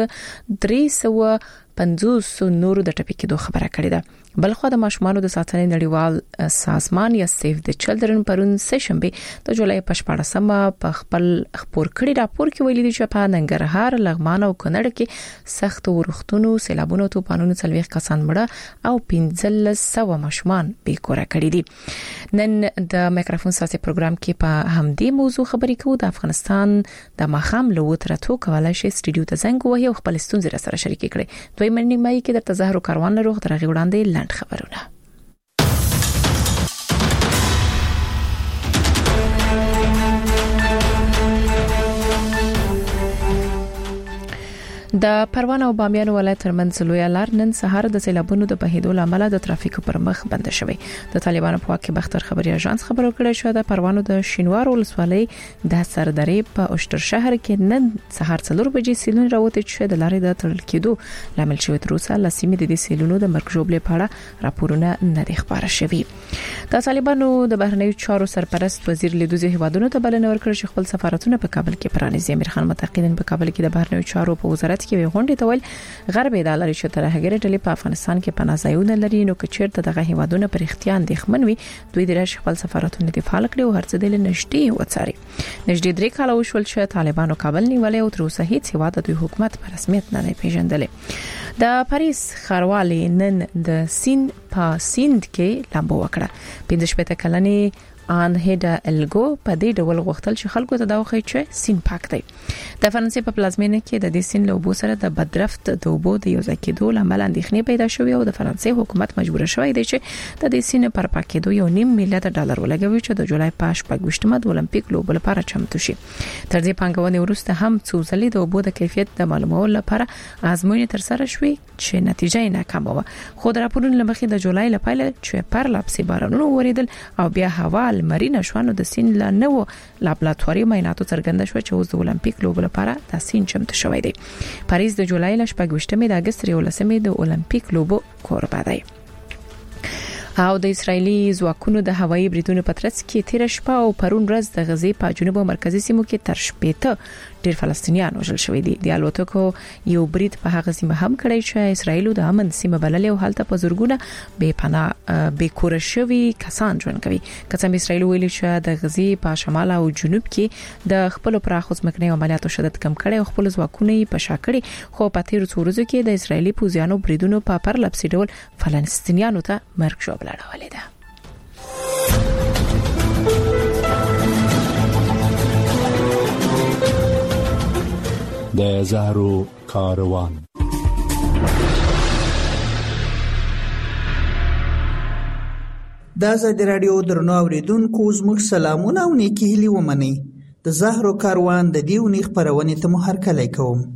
د 350 نورو د ټپي کېدو خبره کړې ده. بلخو د ماشومانو د ساتنې نړیوال سازمان یا سیف د چلډرن پرون سشنبه د جولای په 14مه په خپل خبر کړي راپور کې ویلي دي چې په ننګرهار، لغمان او کونړ کې سخت ورختونو، سیلابونو، توپانونو 40 کسان مړه او 1500 ماشومان بې کوره کړي دي. نن د مایکروفون ساسي پروګرام کې په همدې موضوع خبرې کوو. د افغانستان د ماخام لوترتو کولای شي سټډیو ته زنګ وهي او خپل ستونزې سره شریک کړي. دوی منني مای کې د تظاهر کاروان لروغ درغه وړاندې لاند خبرونه. د پروان او بامیان ولایت ترمنځ لوی لار نن سهار د سیلابونو د بهیدو لامل د ترافیک پر مخ بند شوی. د طالبانو په واکه بختر خبري اژانس خبرو کړی شو د پروانو د شینوار ولسوالۍ د سردرې په اوشتر شهر کې نن سهار 4 بجې سیلون راوته چې د لارې د تړل کېدو لامل شوی. تر اوسه لسیمه د دې سیلونو د مرګ جوړې په اړه راپورونه نه دي خبره شوی. د طالبانو د بهرنیو چارو سرپرست وزیر لیدوزي هیوادونو ته بلنه ورکړه چې خپل سفارتونه په کابل کې پرانیزي. امیر خان متقینن په کابل کې د بهرنیو چارو په وزارت کې غونډه ته ویل غرب ادارې چې ترهګری ډلې په افغانستان کې پناهځایونه لري نو کچېرته دغه هیوادونه پر اختیار اندېښمن وي دوی د راشي خپل سفارتونه دفاع کړي او هرڅه د نشټي وڅاري. نږدې 3 کاله وشول چې طالبانو کابل نیولې او تر اوسه هیڅ هیواد د حکومت په رسمیت نه پیژندلې. د پاریس ښاروالي نن د سین په سیند کې لامبو وکړه. 15 کلنې ان هډا الګو په دې ډول غوښتل چې خلکو ته دا وخی چې سین پاک دی. د فرانسې په پلازمینه کې د دې سین له اوبو سره د بدرفت د اوبو د یو ځای کېدو لامل اندېښنې پیدا شوې او د فرانسې حکومت مجبور شوی دی چې د دې سین پر پاکېدو $1.5 میلیارډ ولګوي چې د جولای په 28مه د اولمپیک لوبو لپاره چمتو شي. تر دې پنګونې وروسته هم څو ځلې د اوبو د کیفیت د معلومولو لپاره آزموینې تر سره شوې چې نتیجه یې ناکامه و. خو د راپورونو لمخې د جولای لپاره چې پر لاپسي بارانونو وریدل او بیا هوا مرینا شوانو د سین لا نو لابراتواري معایناتو څرګنده شو چې اوس د اولمپیک لوبو لپاره د سین چمتو شوی دی. پاریس د جولای ل 28مې د اگست 13مې د اولمپیک لوبو کوربه دی. او د اسرایلی ځواکونو د هوایي بریدونو په ترڅ کې تیر شپه او پرون ورځ د غزې په جنوب او مرکزی سیمو کې تر شپېته ډیر فلسطینیان وژل شوی دي. د الوتکو یو برید په هغه سیمه هم کړی چې اسرایل د امن سیمه بللې او حالت په زورګونه بے پناه بے کور شوی کسان ژوند کوي. کڅم اسرایل ویلي چې د غزې په شمال او جنوب کې د خپل پراخ ځمکني عملیاتو شدت کم کړي او خپل ځواکونه په شاکړي خو په تیر څو ورځو کې د اسرایلی پوځیانو بریدونو په پرلپسې ډول فلسطینیانو ته مرګ جوړ اړولې ده. د زهرو کاروان. د آزادي رادیو درنو اوریدونکو زموږ سلامونه او نیکی هیلې ومنئ. د زهرو کاروان د دې اونۍ خپرونې ته مو هرکلی کوم.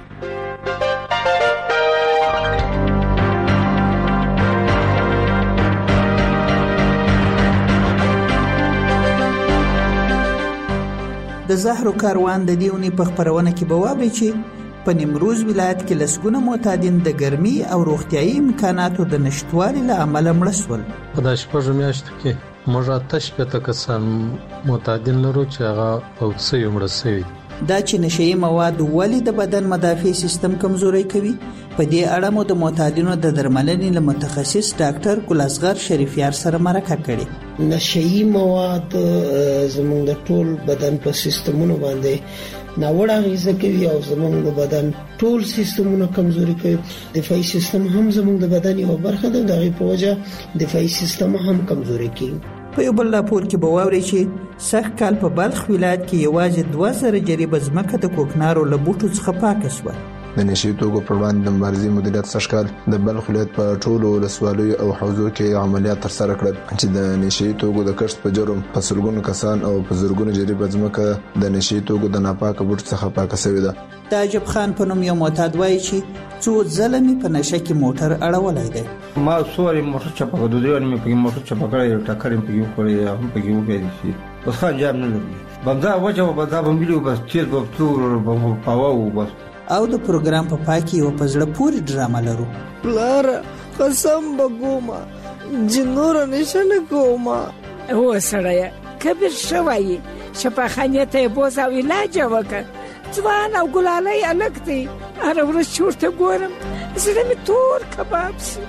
د زهرو کاروان د دیونی په خبرونه کې به وابي چې په نیمروز ولایت کې لسګونه معتادین د ګرمي او روغتيایي امکاناتو د نشټوالي له امله مړ شول. په د شپږ میاشتو کې موږ تشبته کسان معتادین لرو چې هغه په څه یو مړ شوی. دا چې نشئی مواد ولې د بدن مدافع سیستم کمزوري کوي په دې اړه مو د معتادینو د درملنې له متخصص ډاکټر ګل اصغر شریفیار سره مرکه کړې. نشئی مواد زموږ د ټول بدن په سیستمونو باندې ناوړه اغیزه کوي او زموږ د بدن ټول سیستمونه کمزوري کوي. دفاعي سیستم هم زموږ د بدن یو برخه ده، دغه په وجه دفاعي سیستم هم کمزوري کیږي. په یو بل راپور کې به واوري چې سږ کال په بلخ ولایت کې یوازې 2000 جریبه ځمکه د کوکنارو له بوټو څخه پاکه شوه. د نشي توکو پر وړاندې د مبارزې مدیریت سږ کال د بلخ ولایت په ټولو ولسوالیو او حوزو کې عملیات ترسره کړل چې د نشي توکو د کښت په جرم په سلګونو کسان او په زرګونو جریبه ځمکه د نشي توکو د ناپاکه بوټو څخه پاکه شوې ده. د عجب خان په نوم یو معتاد وایي چې څو ځلې په نشه کې موټر اړولای دی. ما سوري موټر چپا د دوی مې په موټر چپا کړی ټاکر په یو کړی هم په یو کې دي بس خان جام نه لري بمدا وجه بمدا بمبلو بس تیر په تور په پاو بس. او د پروګرام په پاکي او په زړه پوری ډرامه لرو. بلار قسم بګوما جنور نشنه کوما هو سړی کبیر شوی شپخانه ته بوز او علاج وکړ ځوان او ګلالۍ الکتي هر ورځ چورته ګورم زړه می تور کباب شي.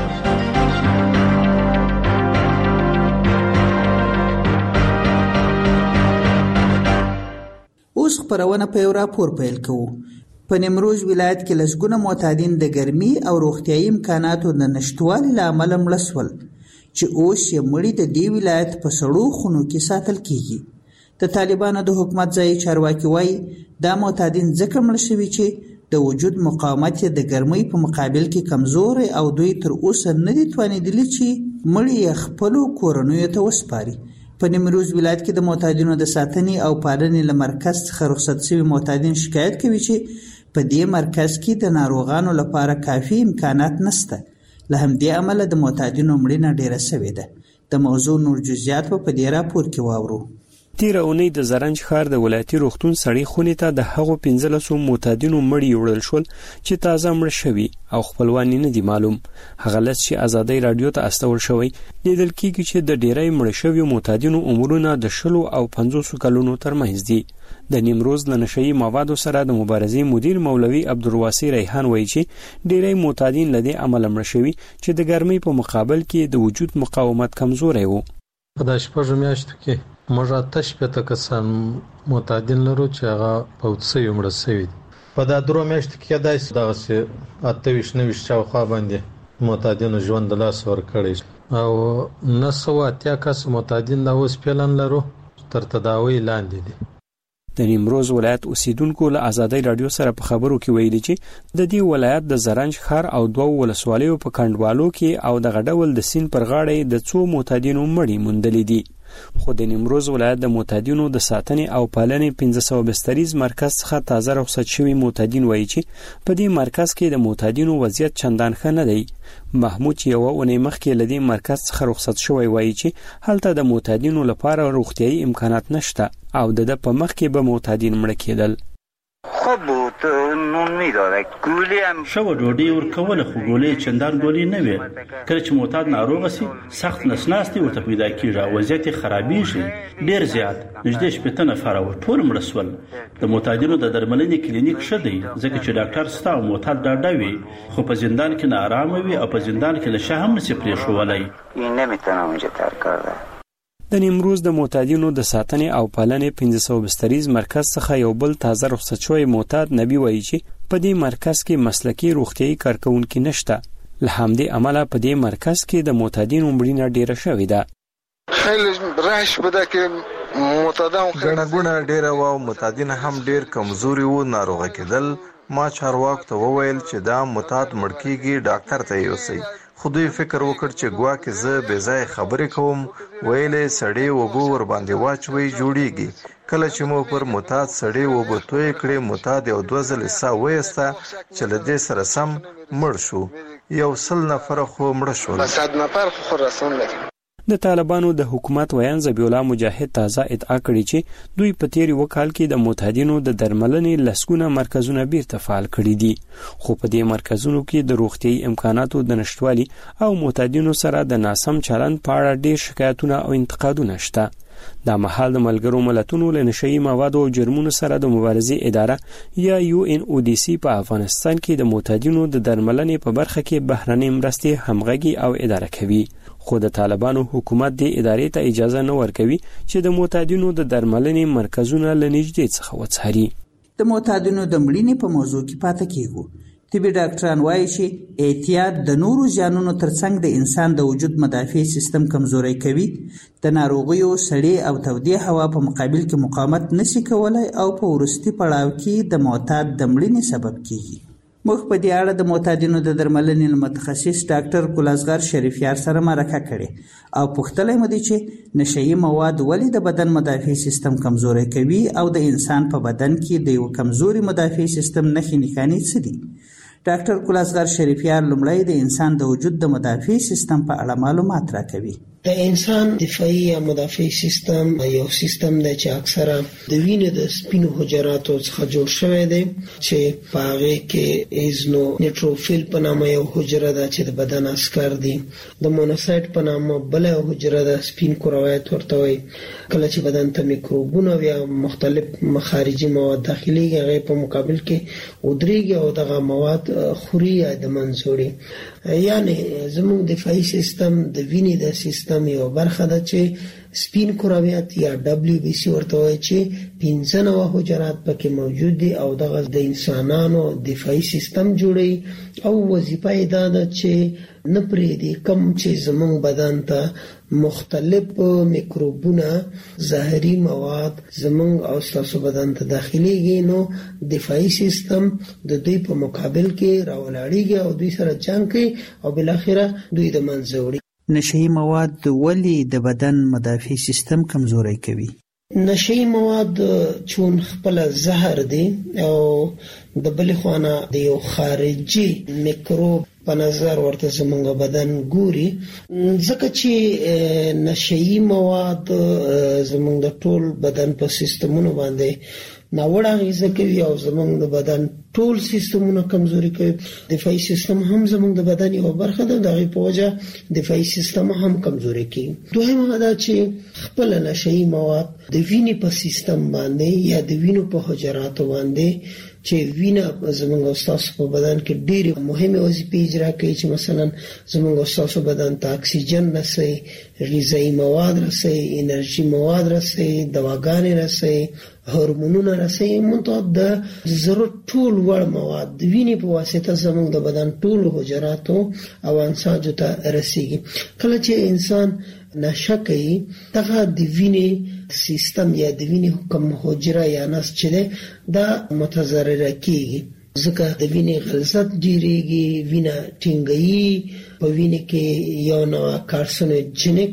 اوس خبرونه په یو راپور پیل کوو. په نیمروز ولایت کې لسګونه معتادین د ګرمي او روغتيایي امکاناتو د نشټوالي له امله مړ شول چې اوس یې مړي د دې ولایت په سړو خونو کې ساتل کیږي. د طالبانو د حکومت ځایي چارواکي وایي دا معتادین ځکه مړ شوي چې د وجود مقاومت یې د ګرمۍ په مقابل کې کمزوري او دوی تر اوسه نه دي توانېدلي چې مړي یې خپلو کورنیو ته وسپاري. په نیمروز ولایت کې د معتادینو د ساتنې او پالنې له مرکز څخه رخصت شوي معتادین شکایت کوي چې په دې مرکز کې د ناروغانو لپاره کافي امکانات نشته. له همدې امله د معتادینو مړینه ډیره شوې ده. د موضوع نور جزئیات په دې راپور کې واورو. تیر اونۍ د زرنج ښار د ولایتي روغتون سړې خونې ته د هغو 15 معتادینو مړي وړل شول چې تازه مړ شوي او خپلوان نه دي معلوم. هغه لس چې ازادۍ رادیو ته استول شوی لیدل کېږي چې د ډیری مړ شویو معتادینو عمرونه د 20 او 50 کلونو ترمنځ دي. د نیمروز له نشئی موادو سره د مبارزې مدیر مولوي عبدالواسی ریحان وایي چې ډیری معتادین له دې امله مړ شوي چې د ګرمۍ په مقابل کې د وجود مقاومت کمزوری وو. په د شپږو میاشتو کې موږ 8 کسان معتادین لرو چې هغه په وڅې مړ شوي. په دا درو میاشتو کې داسې دغه 28 شاوخوا باندې معتادینو ژوند د لاس ورکړی او 980 کس معتادین د اوس پلان لرو تر تداوی لاندې دي. د نیمروز ولایت اوسیدونکو له ازادۍ رادیو سره په خبرو کې ویلي چې د دې ولایت د زرنج ښار او دوه ولسوالیو په کندوالو کې او د غډول د سین پر غاړه د څو معتادینو مړي موندلې دي. خو د نیمروز ولایت د معتادینو د ساتنې او پالنې 1500 بستریز مرکز څخه تازه رخصت شوي معتادین وایي چې په دې مرکز کې د معتادینو وضعیت چندان ښه نه دی. محمود چې یوه اونۍ مخکې له دې مرکز څخه رخصت شوی وایي چې هلته د معتادینو لپاره روغتیایي امکانات نشته او د په مخ کې به معتادین مړه کېدل. خب بود نون میداره گولی هم شو ډوډۍ ورکول خو ګولې چندان ګولې نه وي. کله چې معتاد ناروغ شي سخت نسناستي ورته پیدا کیږي، وضعیت خرابېږي ډیر زیات. نږدې 15 نفر او ټول مړه شول. د معتادینو د درملنې کلینیک ښه دی ځکه چې ډاکټر ستا او معتاد ډاډه وي، خو په زندان کې ناارامه وي او په زندان کې له شاه هم نشي پرېښودلی. این نمیتونم اونجا ترک کرده. د نیمروز د معتادینو د ساتنې او پالنې 1500 بستریز مرکز څخه یو بل تازه رخصت شوی معتاد نبی وایي چې په دې مرکز کې مسلکي روغتیایي کارکونکي نشته. له همدې امله په دې مرکز کې د معتادینو مړینه ډیره شوې ده. خیلی رش بوده که معتادان ګڼه ګوڼه ډیره وه او معتادین هم ډیر کمزوري وو، ناروغه کېدل. ما چارواکو ته وویل چې دا معتاد مړ کېږي ډاکټر ته یوسئ. خو دوی فکر وکړ چې ګواکې زه بې ځایه خبرې کوم. ویلې سړې اوبه ورباندې واچوئ جوړیږي. کله چې مو پر معتاد سړې اوبه توی کړې معتاد یو 2 ځلې ساه وایسته چې له دې سره سم مړ شو. 100 نفر خو مړه شول. 100 نفر خو رسون لري. د طالبانو د حکومت ویان ذبیح الله مجاهد تازه ادعا کړې چې دوی په تیر وکال کې د معتادینو د درملنې لسګونه مرکزونه بیرته فعال کړي دي. خو په دې مرکزونو کې د روغتیایي امکاناتو د نشټوالي او معتادینو سره د ناسم چلند په اړه ډېر شکایتونه او انتقادونه شته. دا مهال د ملګرو ملتونو له نشئی موادو او جرمونو سره د مبارزې اداره یا UNODC په افغانستان کې د معتادینو د درملنې په برخه کې بهرنۍ مرستې همغږي او اداره کوي. خو د طالبانو حکومت د ادارې ته اجازه نه ورکوي چې د معتادینو د درملنې مرکزونه له نږدې څخه وڅاري. د معتادینو د مړینې په موضوع کې پاتې کیږو. طبي ډاکټران وایي چې احتیاط د نورو زیانونو ترڅنګ د انسان د وجود مدافع سیستم کمزوری کوي. د ناروغیو سړې او تودې هوا په مقابل کې مقاومت نشي کولای او په وروستي پړاو کې د معتاد د مړینې سبب کیږي. موږ په دې اړه د معتادینو د درملنې متخصص ډاکټر ګلازغر شریفیار سره مرکه کړې او پوښتنه مو دي چې نشئی مواد ولې د بدن مدافع سیستم کمزوری کوي او د انسان په بدن کې د یو کمزوري مدافع سیستم نښې نښانې څه دي. ډاکټر ګلازغر شریفیار لومړی د انسان د وجود د مدافع سیستم په اړه معلومات راکوي. د انسان دفاعي یا مدافع سیستم یو سیستم دی چې اکثره د وینې د سپینو حجراتو څخه جوړ شوی دی چې په هغه کې ایزنو نیټروفیل په نامه یو حجره ده چې د بدن عسکر دي. د مونوسایت په نامه بل یو حجره ده سپین کرویات ورته وایي. کله چې بدن ته میکروبونه یا مختلف خارجي مواد داخليږي هغه په مقابل کې ودرېږي او دغه مواد خوري یا د منځوري. یعنی زموږ دفاعي سیستم د وینې د سیستم یو برخه ده چې سپین کرویات یا WBC ورته وایي چې 15 حجرات پکې موجود دي او دغه د انسانانو دفاعي سیستم جوړي او وظیفه یې دا ده چې نه پریدي کم چې زموږ بدن ته مختلف میکروبونه زهري مواد زموږ او تاسو بدن ته داخليږي نو دفاعي سیستم د دوی په مقابل کې راولاړيږي او دوی سره جنگ کوي او بل اخره دوی د منځه وړي. نشئی مواد ولی د بدن مدافع سیستم کمزوري کوي؟ نشئی مواد چون خپل زهر دي او د بل خوانه د یو خارجي میکروب په نظر ورته زموږ بدن ګوري، ځکه چې نشئی مواد زموږ د ټول بدن په سیستمونو باندې ناوړه اغیزه کوي او زموږ د بدن ټول سیستمونه کمزوري کوي. دفاعي سیستم هم زموږ د بدن یو برخه ده، دغه په وجه دفاعي سیستم هم کمزوري کوي. دویمه دا چې خپل نشئی مواد د وینې په سیستم باندې یا د وینو په حجراتو باندې چې وینه زموږ استاد په بدن کې ډېری مهمه وظیفې اجرا کوي، چې مثلا زموږ استاد بدن ته اکسیجن رسي، غذایی مواد رسي، انرژي مواد رسي، دواګانې رسي، هورمونونه رسي، منتها د ضرورت ټول وړ مواد د وینې په واسطه زموږ د بدن ټول حجراتو او انساجو ته رسیږي. کله چې انسان نشه کوي دغه د وینې سیستم یا د وینې کوم حجره یا نسج دا متضرر کیږي، ځکه د وینې غلظت ډیریږي، وینه ټینګي، په وینې کې یو نوع کارسینوجنیک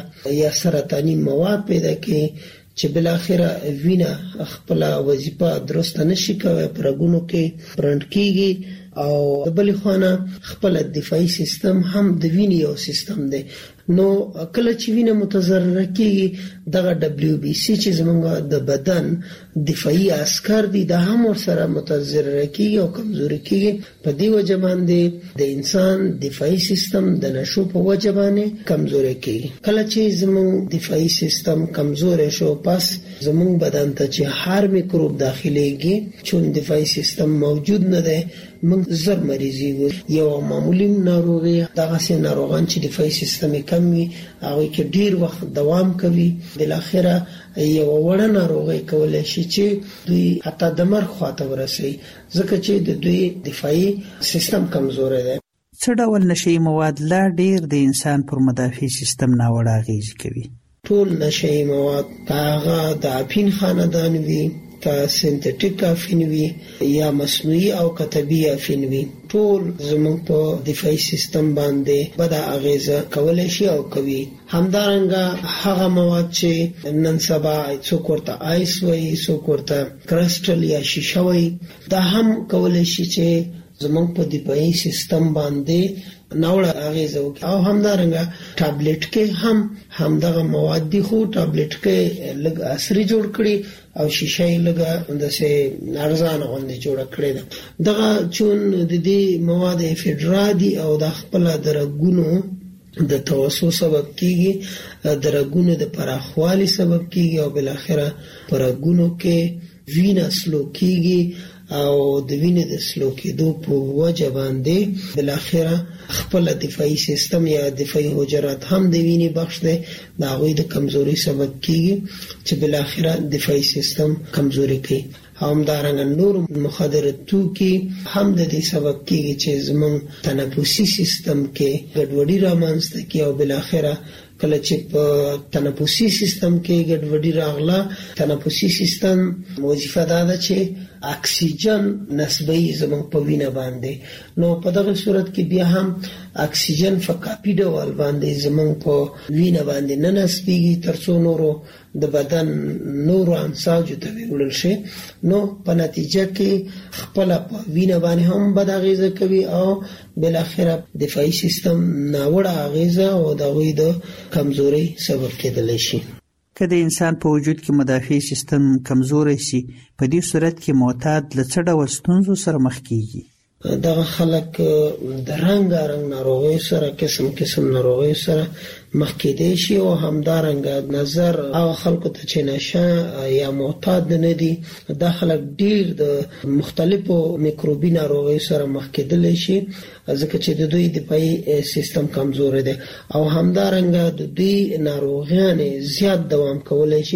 یا سرطاني مواد پیدا کوي چې بل اخره وینه خپل وظیفه درسته نشي کوي، پرګونو کې برند کیږي او بل خوانه خپل دفاعي سیستم هم د وینې یو سیستم دی. نو کله چې وینه متضرر کیږي دغه WBC چې زمونږ د بدن دفاعي عسكر دي دا هم ورسره متضرر کیږي او کمزوري کیږي. په دې وجه باندې د انسان دفاعي سیستم د نشو په وجه باندې کمزوري کیږي. کله چې زمونږ دفاعي سیستم کمزوري شو پس زمونږ بدن ته چې هر میکروب داخليږي چون دفاعي سیستم موجود نه دی موږ زر مریضي وي. یو معمولی ناروغي دغه سي ناروغان چې دفاعي سیستم کمی هغه کې ډیر وخت دوام کوي، بل اخره یو وړه ناروغي کولای شي چې دوی حتی د مرګ خواته ورسي، ځکه چې د دوی دفاعي سیستم کمزوري دی. څه ډول نشئی مواد لا ډیر د انسان پر مدافع سیستم ناوړه اغیز کوي؟ ټول نشئی مواد هغه د اپین خاندان وي، کا سنتټیک افین وي یا مصنوعي او کتبي افین وي، ټول زموږ په دفاعي سیستم باندې بد اغیزه کولای شي او کوي. همدارنګه هغه مواد چې نن سبا څوک ورته آیس وایي، څوک ورته کرسټل یا شیشه وایي، دا هم کولای شي چې زموږ په دفاعي سیستم باندې ناوړه اغیزه وکړي. او همدارنګه ټابلیټ کې هم دغه مواد دي، خو ټابلیټ کې لږ اثر جوړ کړي او شیشه یې لږه داسې ارزانه غوندې جوړه کړې ده. دغه چون د دې مواد افیډرا دي او د خپل درګونو د توسو سبب کیږي، درګونو د پراخوالي سبب کیږي او بل اخره پرګونو کې وینه سلو کیږي او د وینې د سلو کېدو په وجه باندې بل اخره خپل دفاعي سیستم یا دفاعي حجرات هم د وینې بخش دی، دا غوي د کمزوري سبب کیږي چې بل اخره دفاعي سیستم کمزوري کوي. همدارنګه نور مخدر توکي هم د دې سبب کیږي چې زموږ تنفسي سیستم کې ګډوډي رامنځته کوي او بل اخره کله چې په تنفسي سیستم کې ګډوډي راغله، تنفسي سیستم وظیفه ده چې اکسیجن نسبی زموږ په وینه باندې، نو په دغه صورت کې بیا هم اکسیجن فکاپی ډول باندې زموږ په وینه باندې نه نسبیږي ترڅو نورو د بدن نورو انساجو ته وړل شي، نو په نتیجه کې خپل په وینه باندې هم بد اغیزه کوي او بل اخره دفاعي سیستم ناوړه اغیزه او دغه د کمزوري سبب کېدلی شي. که د انسان په وجود کې مدافع سیستم کمزوري شي په دې صورت کې معتاد له څه ډول ستونزو سره مخ کیږي؟ دغه خلک د رنګارنګ ناروغیو سره قسم ناروغیو سره مخ کېدای شي او همدارنګه نظر هغه خلکو ته چې نشه یا معتاد نه دي دا خلک ډیر د مختلفو میکروبي ناروغیو سره مخ کېدلی شي ځکه چې د دوی دفاعي سیستم کمزور دی او همدارنګه د دوی ناروغیان زیات دوام کولای شي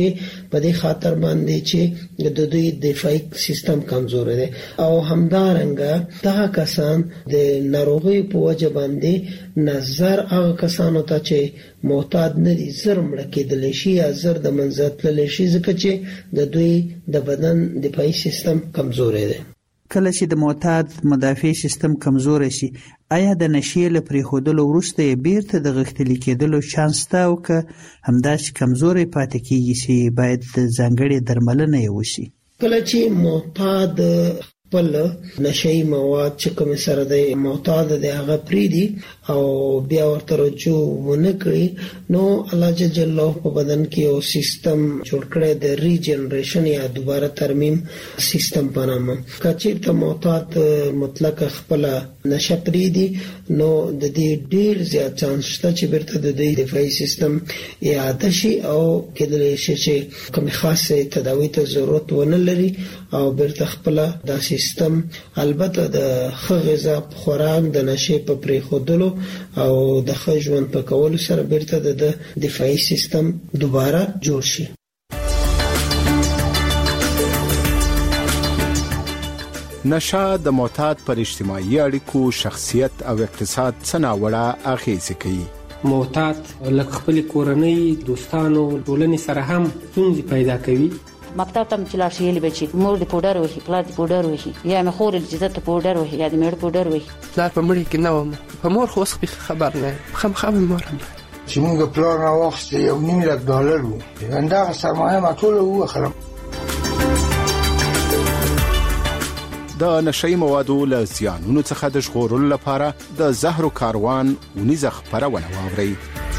په دې خاطر باندې چې د دوی دفاعي سیستم کمزور دی او همدارنګه دا کسان د ناروغي په وجه باندې نظر هغه کسانو ته چې معتاد نه دي زر مړ کېدل شي یا زر د منځه تللی شي ځکه چې د دوی د بدن دفاعي سیستم کمزور دی. کله چې د معتاد مدافع سیستم کمزور شي آیا د نشې له پرېښودلو وروسته یې بیرته د غښتلي کېدلو چانس شته او که همداسې کمزوری پاتې کېږي چې باید ځانګړې درملنه یې وشي؟ کله چې معتاد خپل نشه‌يي مواد چې کوم سره د معتاد د هغه پریدي او بیا ورته رجوع ونه کړي نو الله جل په بدن کې یو سیستم جوړ کړی د ریجنریشن یا دوباره ترمیم سیستم په نامه. کچېرته معتاد مطلق خپل نشه پریدي نو د دې ډیر زیات چانس شته چې بیرته د دې دفاعي سیستم اعاده شي او کېدلی شي چې کوم خاصه تداوی ته ضرورت ونه لري او بیرته خپل دا سیستم البته د غذا خوراک د نشې په پرېښودلو او د ښه ژوند په کولو سره بیرته د دفاعي سیستم دوباره جوړ شي. نشه د معتاد پر اجتماعي اړیکو، شخصیت او اقتصاد څه ناوړه اغېزې کوي. معتاد لکه خپل کورنۍ، دوستانو، ټولنې سره هم ستونزې پیدا کوي. مکتب ته چې لاړ شي لبچي مور د پودر وهي، پلار د پودر وهي، یا مې خور د عزت پودر وهي، یا د مېړه پودر وهي. پلار په مړي کې نه وم، په مور خو اوس خبر نه خام مور هم چې موږ پلار نه واخیست $1.5 لک وو، همدغه سرمایه ما ټوله واخلم. د نشه‌يي موادو له زیانونو څخه د ژغورلو لپاره د زهرو کاروان ونیزه خپرونه واورئ.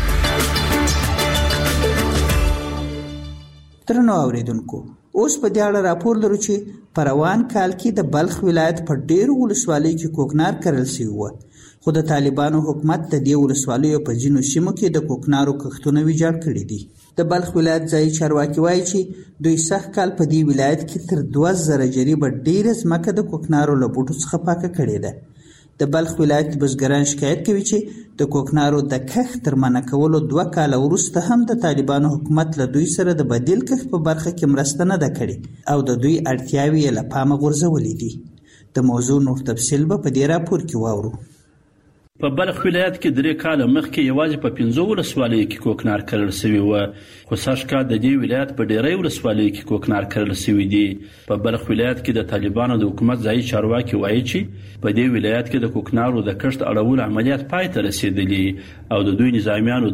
درنو اوریدونکو، اوس په دې اړه راپور لرو چې په روان کال کې د بلخ ولایت په ډېرو ولسوالیو کې کوکنار کرل شوي وو، خو د طالبانو حکومت د دې ولسوالیو په ځینو سیمو کې د کوکنارو کښتونه ویجاړ کړي دي. د بلخ ولایت ځایي چارواکي وایي چې دوی سږ کال په دې ولایت کې تر 2000 جریبه ډېره ځمکه د کوکنارو له بوټو څخه پاکه کړې ده. د بلخ ولایت بزګران شکایت کوي چې د کوکنارو د کښت تر منع کولو 2 کاله وروسته هم د طالبانو حکومت له دوی سره د بدیل کښت په برخه کې مرسته نه ده کړې او د دوی اړتیاوې یې له پامه غورځولې دي. د موضوع نور تفصیل به په دې راپور کې واورو. په بلخ ولایت کې 3 کاله مخکې یوازې په 15 ولسوالیو کې کوکنار کرل شوی و، خو سږ کال د دې ولایت په ډېرې ولسوالیو کې کوکنار کرل شوی دي. په بلخ ولایت کې د طالبانو د حکومت ځایي چارواکي وایي چې په دې ولایت کې د کوکنارو د کښت اړولو عملیات پای ته رسیدلي او د دوی نظامیانو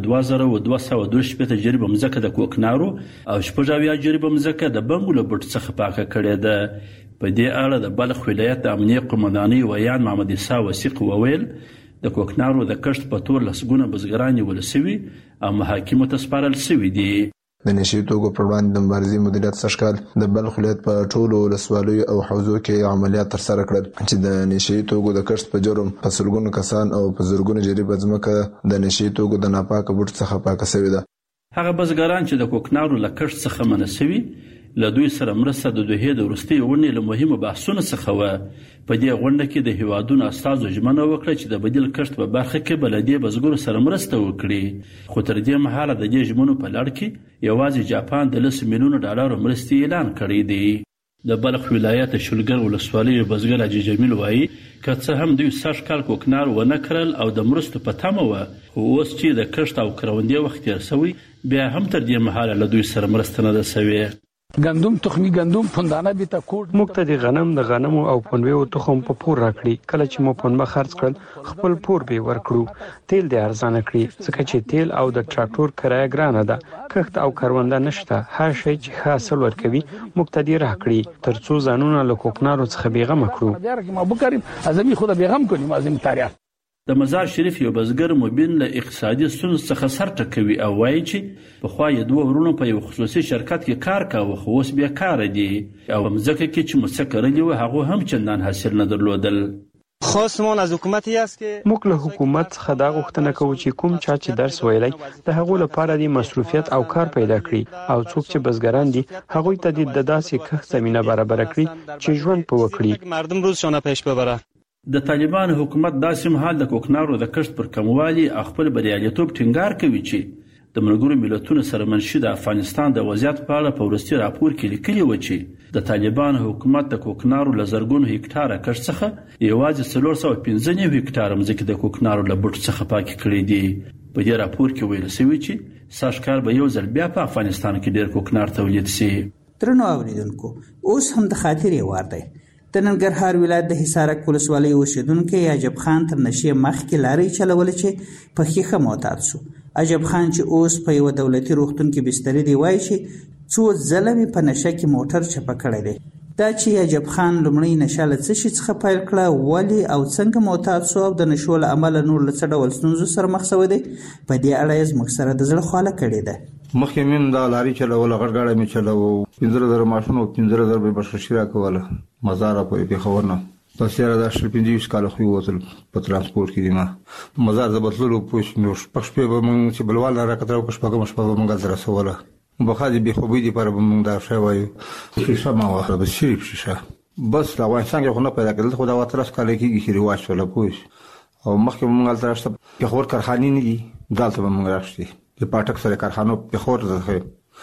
2222 جریبه مځکه د کوکنارو او 70 جریبه مځکه د بنګو له بوټ څخه پاکه کړې ده. په دې اړه د بلخ ولایت د امنیه قومندانۍ ویان محمد عیسی وثیق وویل د کوکنارو د کښت په تور لسګونه بزګران نیول شوي او محاکمو ته سپارل شوي دي. د نشي توکو پر وړاندې د مبارزې مدیریت سږ کال د بلخ ولایت په ټولو ولسوالیو او حوزو کې عملیات ترسره کړل چې د نشي توکو د کښت په جرم په سلګونو کسان او په زرګونو جریبه ځمکه د نشي توکو د ناپاکه بوټ څخه پاکه شوې ده. هغه بزګران چې د کوکنارو له کښت څخه منع شوي له دوی سره مرسته د دوی د وروستي غونډې له مهمو بحثونو څخه و. په دې غونډه کې د هیوادونو استازو ژمنه وکړه چې د بدیل کښت په برخه کې بلدي بزګرو سره مرسته وکړي، خو تر دې مهاله د دې ژمنو په لړ کې یوازې جاپان د $10 میلیون مرستې اعلان کړی دی. د بلخ ولایت شلګر ولسوالۍ بزګر حاجي جمیل وایي که څه هم دوی سږ کال کوکنار ونه کرل او د مرستو په تمه و، خو اوس چې د کښت او کروندې وخت تېر شوی بیا هم تر دې مهاله له دوی سره مرسته نه ده شوې. گندم تخمی گندم پوندانه به تا کوټ موږ ته د غنمو او پنبهو تخم په پور راکړي. کله چې مو پنبه خرڅ کړل خپل پور به ورکړو. تیل دې ارزانه کړی ځکه چې تیل او د ټراکټور کرایه ګرانه ده. کښت او کرونده نشته. هر شی چې حاصل ورکوي موږ ته دې راکړي ترڅو ځانونه له کوکنارو څخه بیغمه کړو. ما بکریم ازمی خود بیغم کنیم از این تاریخ. د مزار شریف یو بزګر مبین له اقتصادي ستونزو څخه سر ټکوي او وایي چې پخوا یې 2 ورونو په یو خصوصي شرکت کې کار کاوه خو اوس بیکاره دي او مځکه کې چې موږ کرلي وو هغه هم چندان حاصل نه درلودل. خواستمان از حکومت است که موږ له حکومت څخه دا غوښتنه کوو چې کوم چا چې درس ویلی د هغو لپاره د مصروفیت او کار پیدا کړي او څوک چې بزګران دي هغوی ته د داسې کښت زمینه برابر کړي چې ژوند په وکړي. مردم روزشانه پیش ببره. د طالبان حکومت داسې مهال د کوکنارو د کښت پر کموالي خپل بریالیتوب ټینګار کوي چې د ملګرو ملتونو سره منشي د افغانستان د وضعیت په اړه په وروستي راپور کې لیکلي و چې د طالبان حکومت د کوکنارو له زرګونو هکټاره کښت څخه یوازې 415 هکټاره ځمکې د کوکنارو له بوټو څخه پاکې کړې دي. په دې راپور کې ویل شوی چې سږ کال به یو ځل بیا په افغانستان کې ډېر کوکنار تولید شي. درنو اوریدونکو، اوس هم د خاطرې وار دی. د ننګرهار ولایت د حصارک ولسوالۍ اوسیدونکی عجب خان تر نشې مخکې لارې چلولې چې په ښیښه معتاد شو. عجب خان چې اوس په یو دولتي روغتون کې بسترې دی وایي چې څو ځله مې په نشه کې موټر چپه کړی دی. دا چې عجب خان لومړی نشه له څه شي څخه پیل کړه، ولې او څنګه معتاد شو او د نشو له امله نور له څه ډول ستونزو سره مخ شوی دی، په دې اړه یې زموږ سره د زړه خواله کړې ده. مخکې مې دا لارې چلوله، غټ ګاډی مې چلوه، 15,000 ماشین او 15,000 به بشرشي راکوله مزار پورې پېښور نه. بس یاره دا 25 کاله خو ووتل په ترانسپورټ کې دي. ما مزار زه به تللو پوه شوم، شپږ شپې به موږ چې بلوال نه راکتل او شپږم شپه به موږ هلته رسوله. بخادي بېخوبۍ دپاره به موږ دا شی وایو. شیشه ما واخله، بس شریف شیشه. بس د افغانستان کې خو نه پیدا کېدل، خو دا 13 کاله کېږي چې رواج شوله پوه شو. او مخکې به موږ هلته راشته پېښور کارخانې نه دي، دلته به موږ راشتې د پاټک سره کارخانو پېښور ته ښه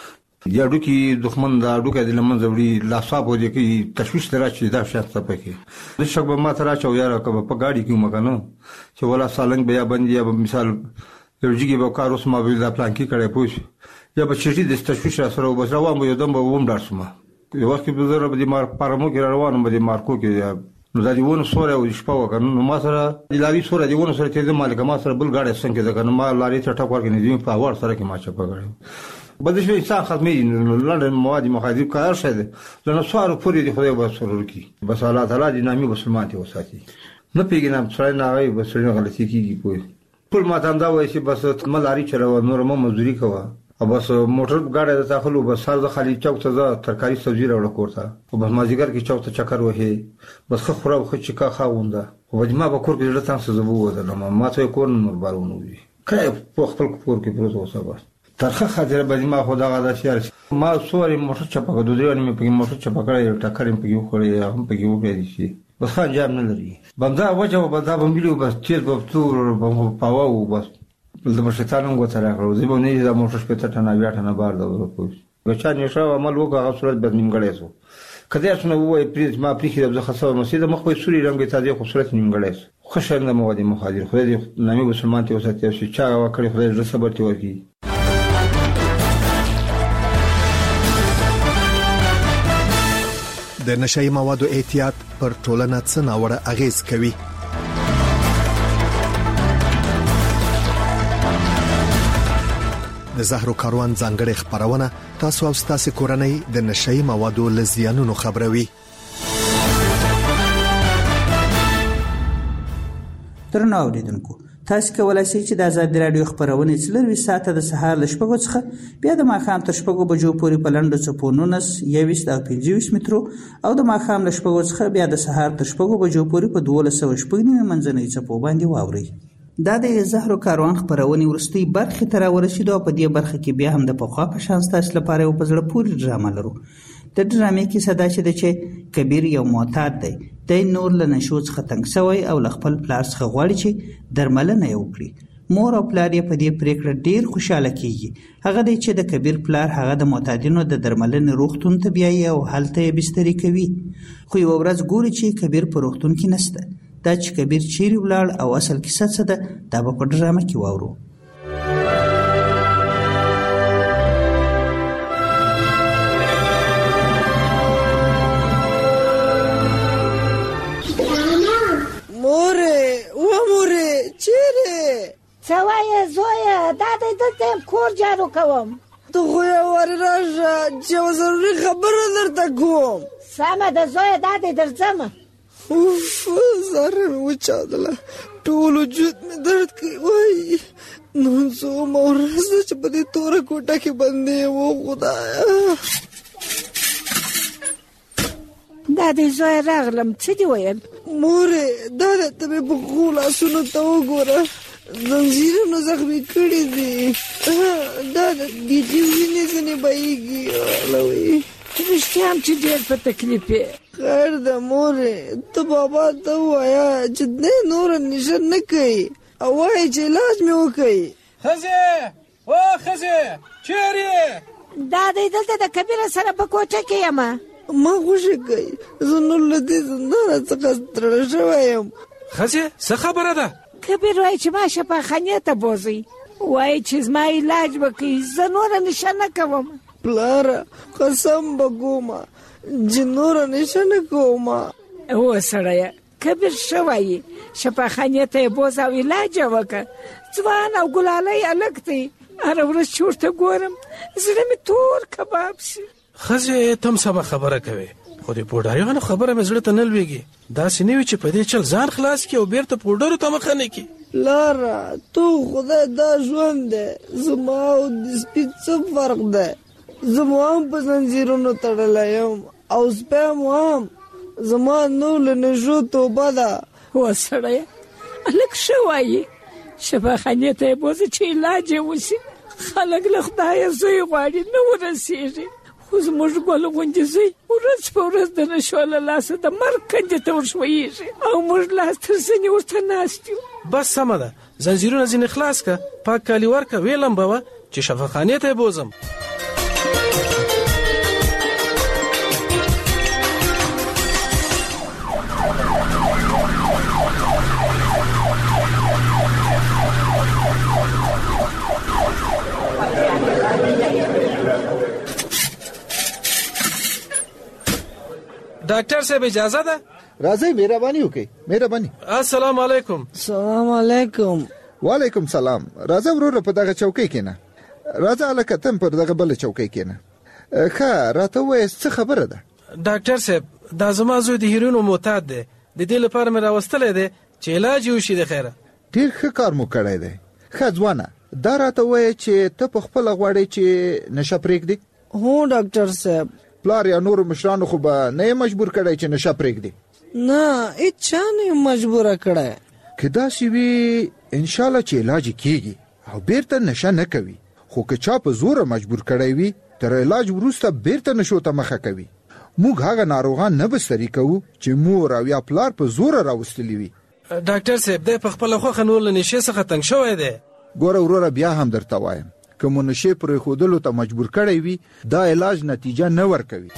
د اډوکي دښمن د اډوکي د لمنځه وړي لاصاب ودی کې تشویش تر راځي دا شات څه پکې د شک به ما تر راچو یاره په ګاډي کې مګنو چې ولا سالنګ بیا باندې یا مثال یوځګي به کار اوس ما ویل دا پلان کې کړي پوښ یا به چټي د تشویش سره وبس روان به یودم به ووم درسمه یو وخت به زره به مار پرمو کې روانم به مارکو کې نو دا دیونه سوره او شپه وکړ نو ما سره د لاري سوره دیونه سره ته مالک ما سره بل ګاډي څنګه ده کنه ما لاري ته ټاک ورګنې دی په اور سره کې ما چپه کړم بده شي انسان ختمي لندن مواد مخاطب کار شه لنه سوار پوری دی خدای به سرور کی بس الله تعالی دی نامي مسلمان ته وساتي نه پیګنم څای نه وي بس غلطي کیږي کوی ټول ما ته دا وایي چې بس ملاري چلو نور مو مزدوري کوه او بس موټر ګاډي د داخلو بس سر د خالي چوک ته ترکاری سبزی راوړ کوړه او بس مازیګر کې چوک ته چکر وهي بس خو خو چې کا خاونده او ما به کور کې ډېر تاسو زبو ودل ما ته کور نور بارونو وي کای په خپل کور کې پروت اوسه بس ترخه خاطر به ما خدا غدا شهر ما سوري موټر چپا دوی نه په موټر چپا کړی ټکرم په یو خوري هم په یو کې دي بس خان جام نه لري بمدا وجه بمدا بمبلو بس تیر په تور په پاو بس د مشتانو غوته راغلو زه به نه د موټر شپته ټنه بیا ټنه بار دا ورکوي بچا نشه عمل وکړه صورت به نیمګړې سو کله چې نو وای پریز ما پریخي د خاصه مسجد مخ په سوري رنگ ته د خوبصورت نیمګړې خوشاله مواد مخادر خدای دې نامي مسلمان ته وساتي چې چا وکړي خدای دې صبر ته ورکړي د نشئی موادو احتیاط پر ټولنه څه ناوړه اغیز کوي. د زهرو کاروان ځانګړې خبرونه تاسو او تاسو کورنۍ د نشئی موادو له زیانونو خبروي. درنو اوریدونکو تاسو کولای شئ چې د آزاد رادیو خبرونه څلور ساعته د سهار ل شپږو څخه بیا د ماښام تر شپږو بجو پورې په لنډو چپو 19 او 25 مترو او د ماښام ل شپږو څخه بیا د سهار تر شپږو بجو پورې په 12.9 منځنۍ چپو باندې واورئ. دا د زهرو کاروان خبرونه ورستي برخه تر ورسېدو او په دې برخه کې بیا هم د پخوا په شان تاسو لپاره یو پزړه پوری ډرامه لرو. د ډرامې کې صدا چې کبیر یو معتاد دی د نور له نشو څخه تنګ شوی او ل خپل پلار څخه غواړي چې درملنه وکړي. مور او پلار یې په دې پریکړه ډیر خوشاله کیږي. هغه دی چې د کبیر پلار هغه د معتادینو د درملنې روغتون ته بیایي او هلته یې بستري کوي. خو یو ورځ ګوري چې کبیر په روغتون کې نشته. دا چې کبیر چیرې ولاړ او اصل کیسه څه ده دا به په ډرامه کې واورو. مورې چیرې څه وایې زویه دا دی دلته یم کور جارو کوم. ته خو ورې راشه چې یوه ضروري خبره درته کوم. سمه ده زویه دا دی درځم. اوف زهره مې وچاودله ټول وجود مې درد کوي وایي نن څومره ورځ ده چې په دې توره کوټه کې بندي یم او خدایه. دا دی زویه راغلم څه دې ویل؟ مورې دا دی ته مې په ښو لاسونو ته وګوره زنځیرونو زخمي کړي دي دا د ګیډې وینې ځینې بهیږي لوی رښتیا هم چې ډېر په تکلیف یې. خیر ده مورې ته بابا ته ووایه چې دی نوره نشه نه کوي او وایي چې علاج مې وکوي. ښځې او خزه چیرې دا دلته د کبیر سره په کوټه کې یم. ما خوشی کوي زه نور له دې زندان څخه ستړی شوی یم. خزه څه خبره ده؟ کبیر وایي چې ما شفاخانې ته بوځي، وایي چې زما علاج وکړي، زه نوره نشه نه کوم. پلاره قسم به کومه چې نوره نشه نه کوم. او سړیه کبیر ښه وایي، شفاخانې ته یې بوځه او علاج یې وکړه. ځوان او ګلالی هلک دی، هره ورځ چې ورته ګورم زړه مې تور کباب شي. خزه تم سبا خبره کوي، خو د پوډاریانو خبره مې زړه ته نه لوېږي. داسې نه وي چې په دې چل ځان خلاص کړي او بیرته پوډرو ته مخه نه کړي. لاره تو خدای دا ژوند دی، زما او د سپي څه فرق دی؟ زما هم په زنځیرونو تړلی یم او سپی هم زما نور له نشو توبه ده. و سړیه هلک ښه وایي، شفاخانې ته یې بوځه چې علاج یې وشي. خلک له خدایه زوی غواړي نه ورسېږي، خو زموږ ګل غوندې زوی ورځ په ورځ د نشو له لاسه د مرګ کندې ته ورښویېږي او موږ لاس تر زنې ورته ناست یو. بس سمه ده، زنځیرونه ځینې خلاص که، پاک کالي ورکه، ویې لمبوه چې شفاخانې ته یې بوځم. ډاکټر صاحب اجازه ده؟ راځئ مهرباني وکړئ. مهرباني. السلام علیکم. سلام علیکم. وعلیکم سلام. راځه وروره په دغه چوکۍ کېنه. راځه هلکه تم پر دغه بله چوکۍ کېنه. ښه راته ووایه څه خبره ده؟ ډاکټر صاحب دا زما زوی د هیروینو معتاد دی، د دې لپاره مې راوستلی دی چې علاج یې وشي. د خیره ډېر ښه کار مو کړی دی. ښه ځوانه دا راته ووایه چې ته په خپله غواړې چې نشه پرېږدې؟ هو ډاکټر صاحب. پلار یا نورو مشرانو خو به نه یې مجبور کړی چې نشه پرېږدې؟ نه هیڅ چا نه مجبوره کړی. که داسې وي انشاءالله چې علاج کېږي او بیرته نشه نه کوي، خو که چا په زوره مجبور کړی وي تر علاج وروسته بیرته نشو ته مخه کوي. موږ هغه ناروغان نه بستري کوو چې مور او یا پلار په زوره راوستلی وي. ډاکټر صاحب دی په خپله خوښه نور له نشې څخه تنګ شوی دی. ګوره وروره بیا هم درته وایم که مو نشې پرېښودلو ته مجبور کړی وي دا علاج نتیجه نه ورکوي.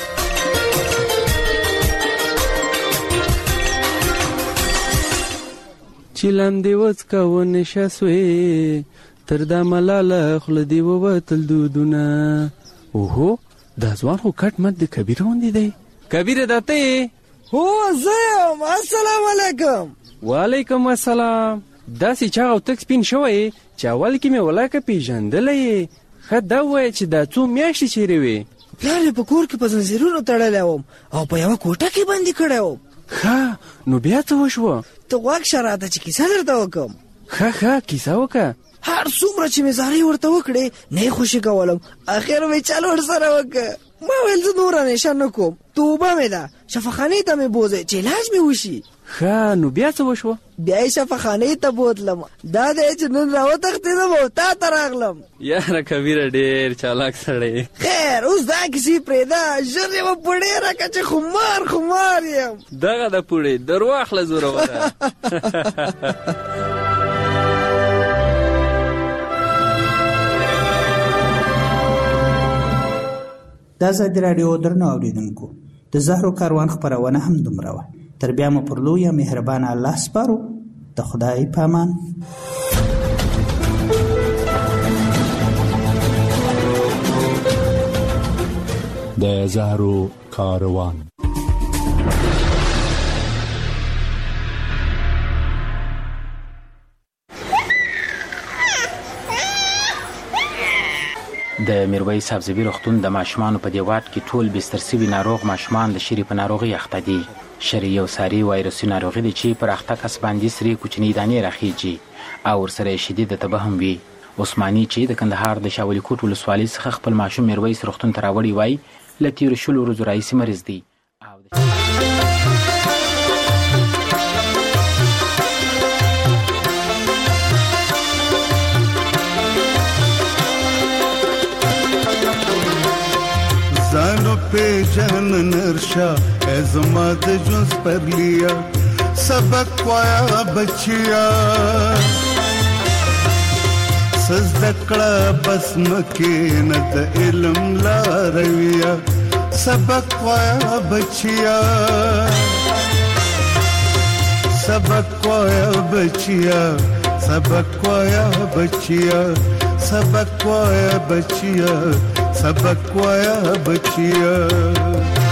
چې لاندې وڅکه ونشه سوې تر دا ملاله خوله دې ووتل دودونه. اوهو دا ځوان خو کټ مټ د کبیر غوندې دی. کبیره دا ته یې؟ هو زه یم. السلام علیکم. وعلیکم السلام. داسې چاغ او تک سپین شوی چې اول کې مې ولاکه پیژندلی یې. ښه دا ووایه چې دا څو میاشتې چیرې وې؟ پلار یې په کور کې په زنځیرونو تړلی وم او په یوه کوټه کې بندي کړی وم. ښه نو بیا څه وشوه؟ ته غوږ شه راته چې کیسه درته وکړم. ښه کیسه وکړه. هر څومره چې مې زارۍ ورته وکړې نه یې خوشي کولم، اخر مې چل ورسره وکړه. ما ویل زه نوره نشه نه کوم، توبه مې ده، شفاخانې ته مې بوځئ چې علاج مې وشي. ښه نو بیا څه وشوه؟ بیا یې شفاخانې ته بوتلم. دا دی چې نن راوتښتېدم او تا ته راغلم. یاره کبیره ډېر چالاک سړی. خیر اوس دا کیسې پرېږده، ژر یې وپوړې راکړه چې خمار یم. دغه د پوړې درواخله زوروره. د ازادي راډیو درنو اوریدونکو د زهرو کاروان خپرونه هم دومره وه. تر بیا مو پر لویه مهربانه الله سپارو. د خدای په امان. د زهرو کاروان. د میرویس سبزبي روغتون د ماشومانو په دې واټ کې ټول بستر سوي ناروغ ماشومان د شری په ناروغي اخته دي. شری یو ساري وایرسي ناروغي ده چې پر اخته کس باندې سری کوچني دانې راخیږي او ورسره شدید تبه هم وي. عثماني چې د کندهار د شاولی کوټ ولسوالۍ څخه خپل ماشوم میرویس روغتون ته راوړی وای له تېرو شلو ورځو راهیسې مریض دی. زانو پیجن نرشا ازما د جونس پر لیا سبق وایا بچیا سزدکړه بس مکه نه د علم لارویا سبق وایا بچیا سبق وایا بچیا سبق وایا بچیا سبق وایا بچیا سبق وایا بچیا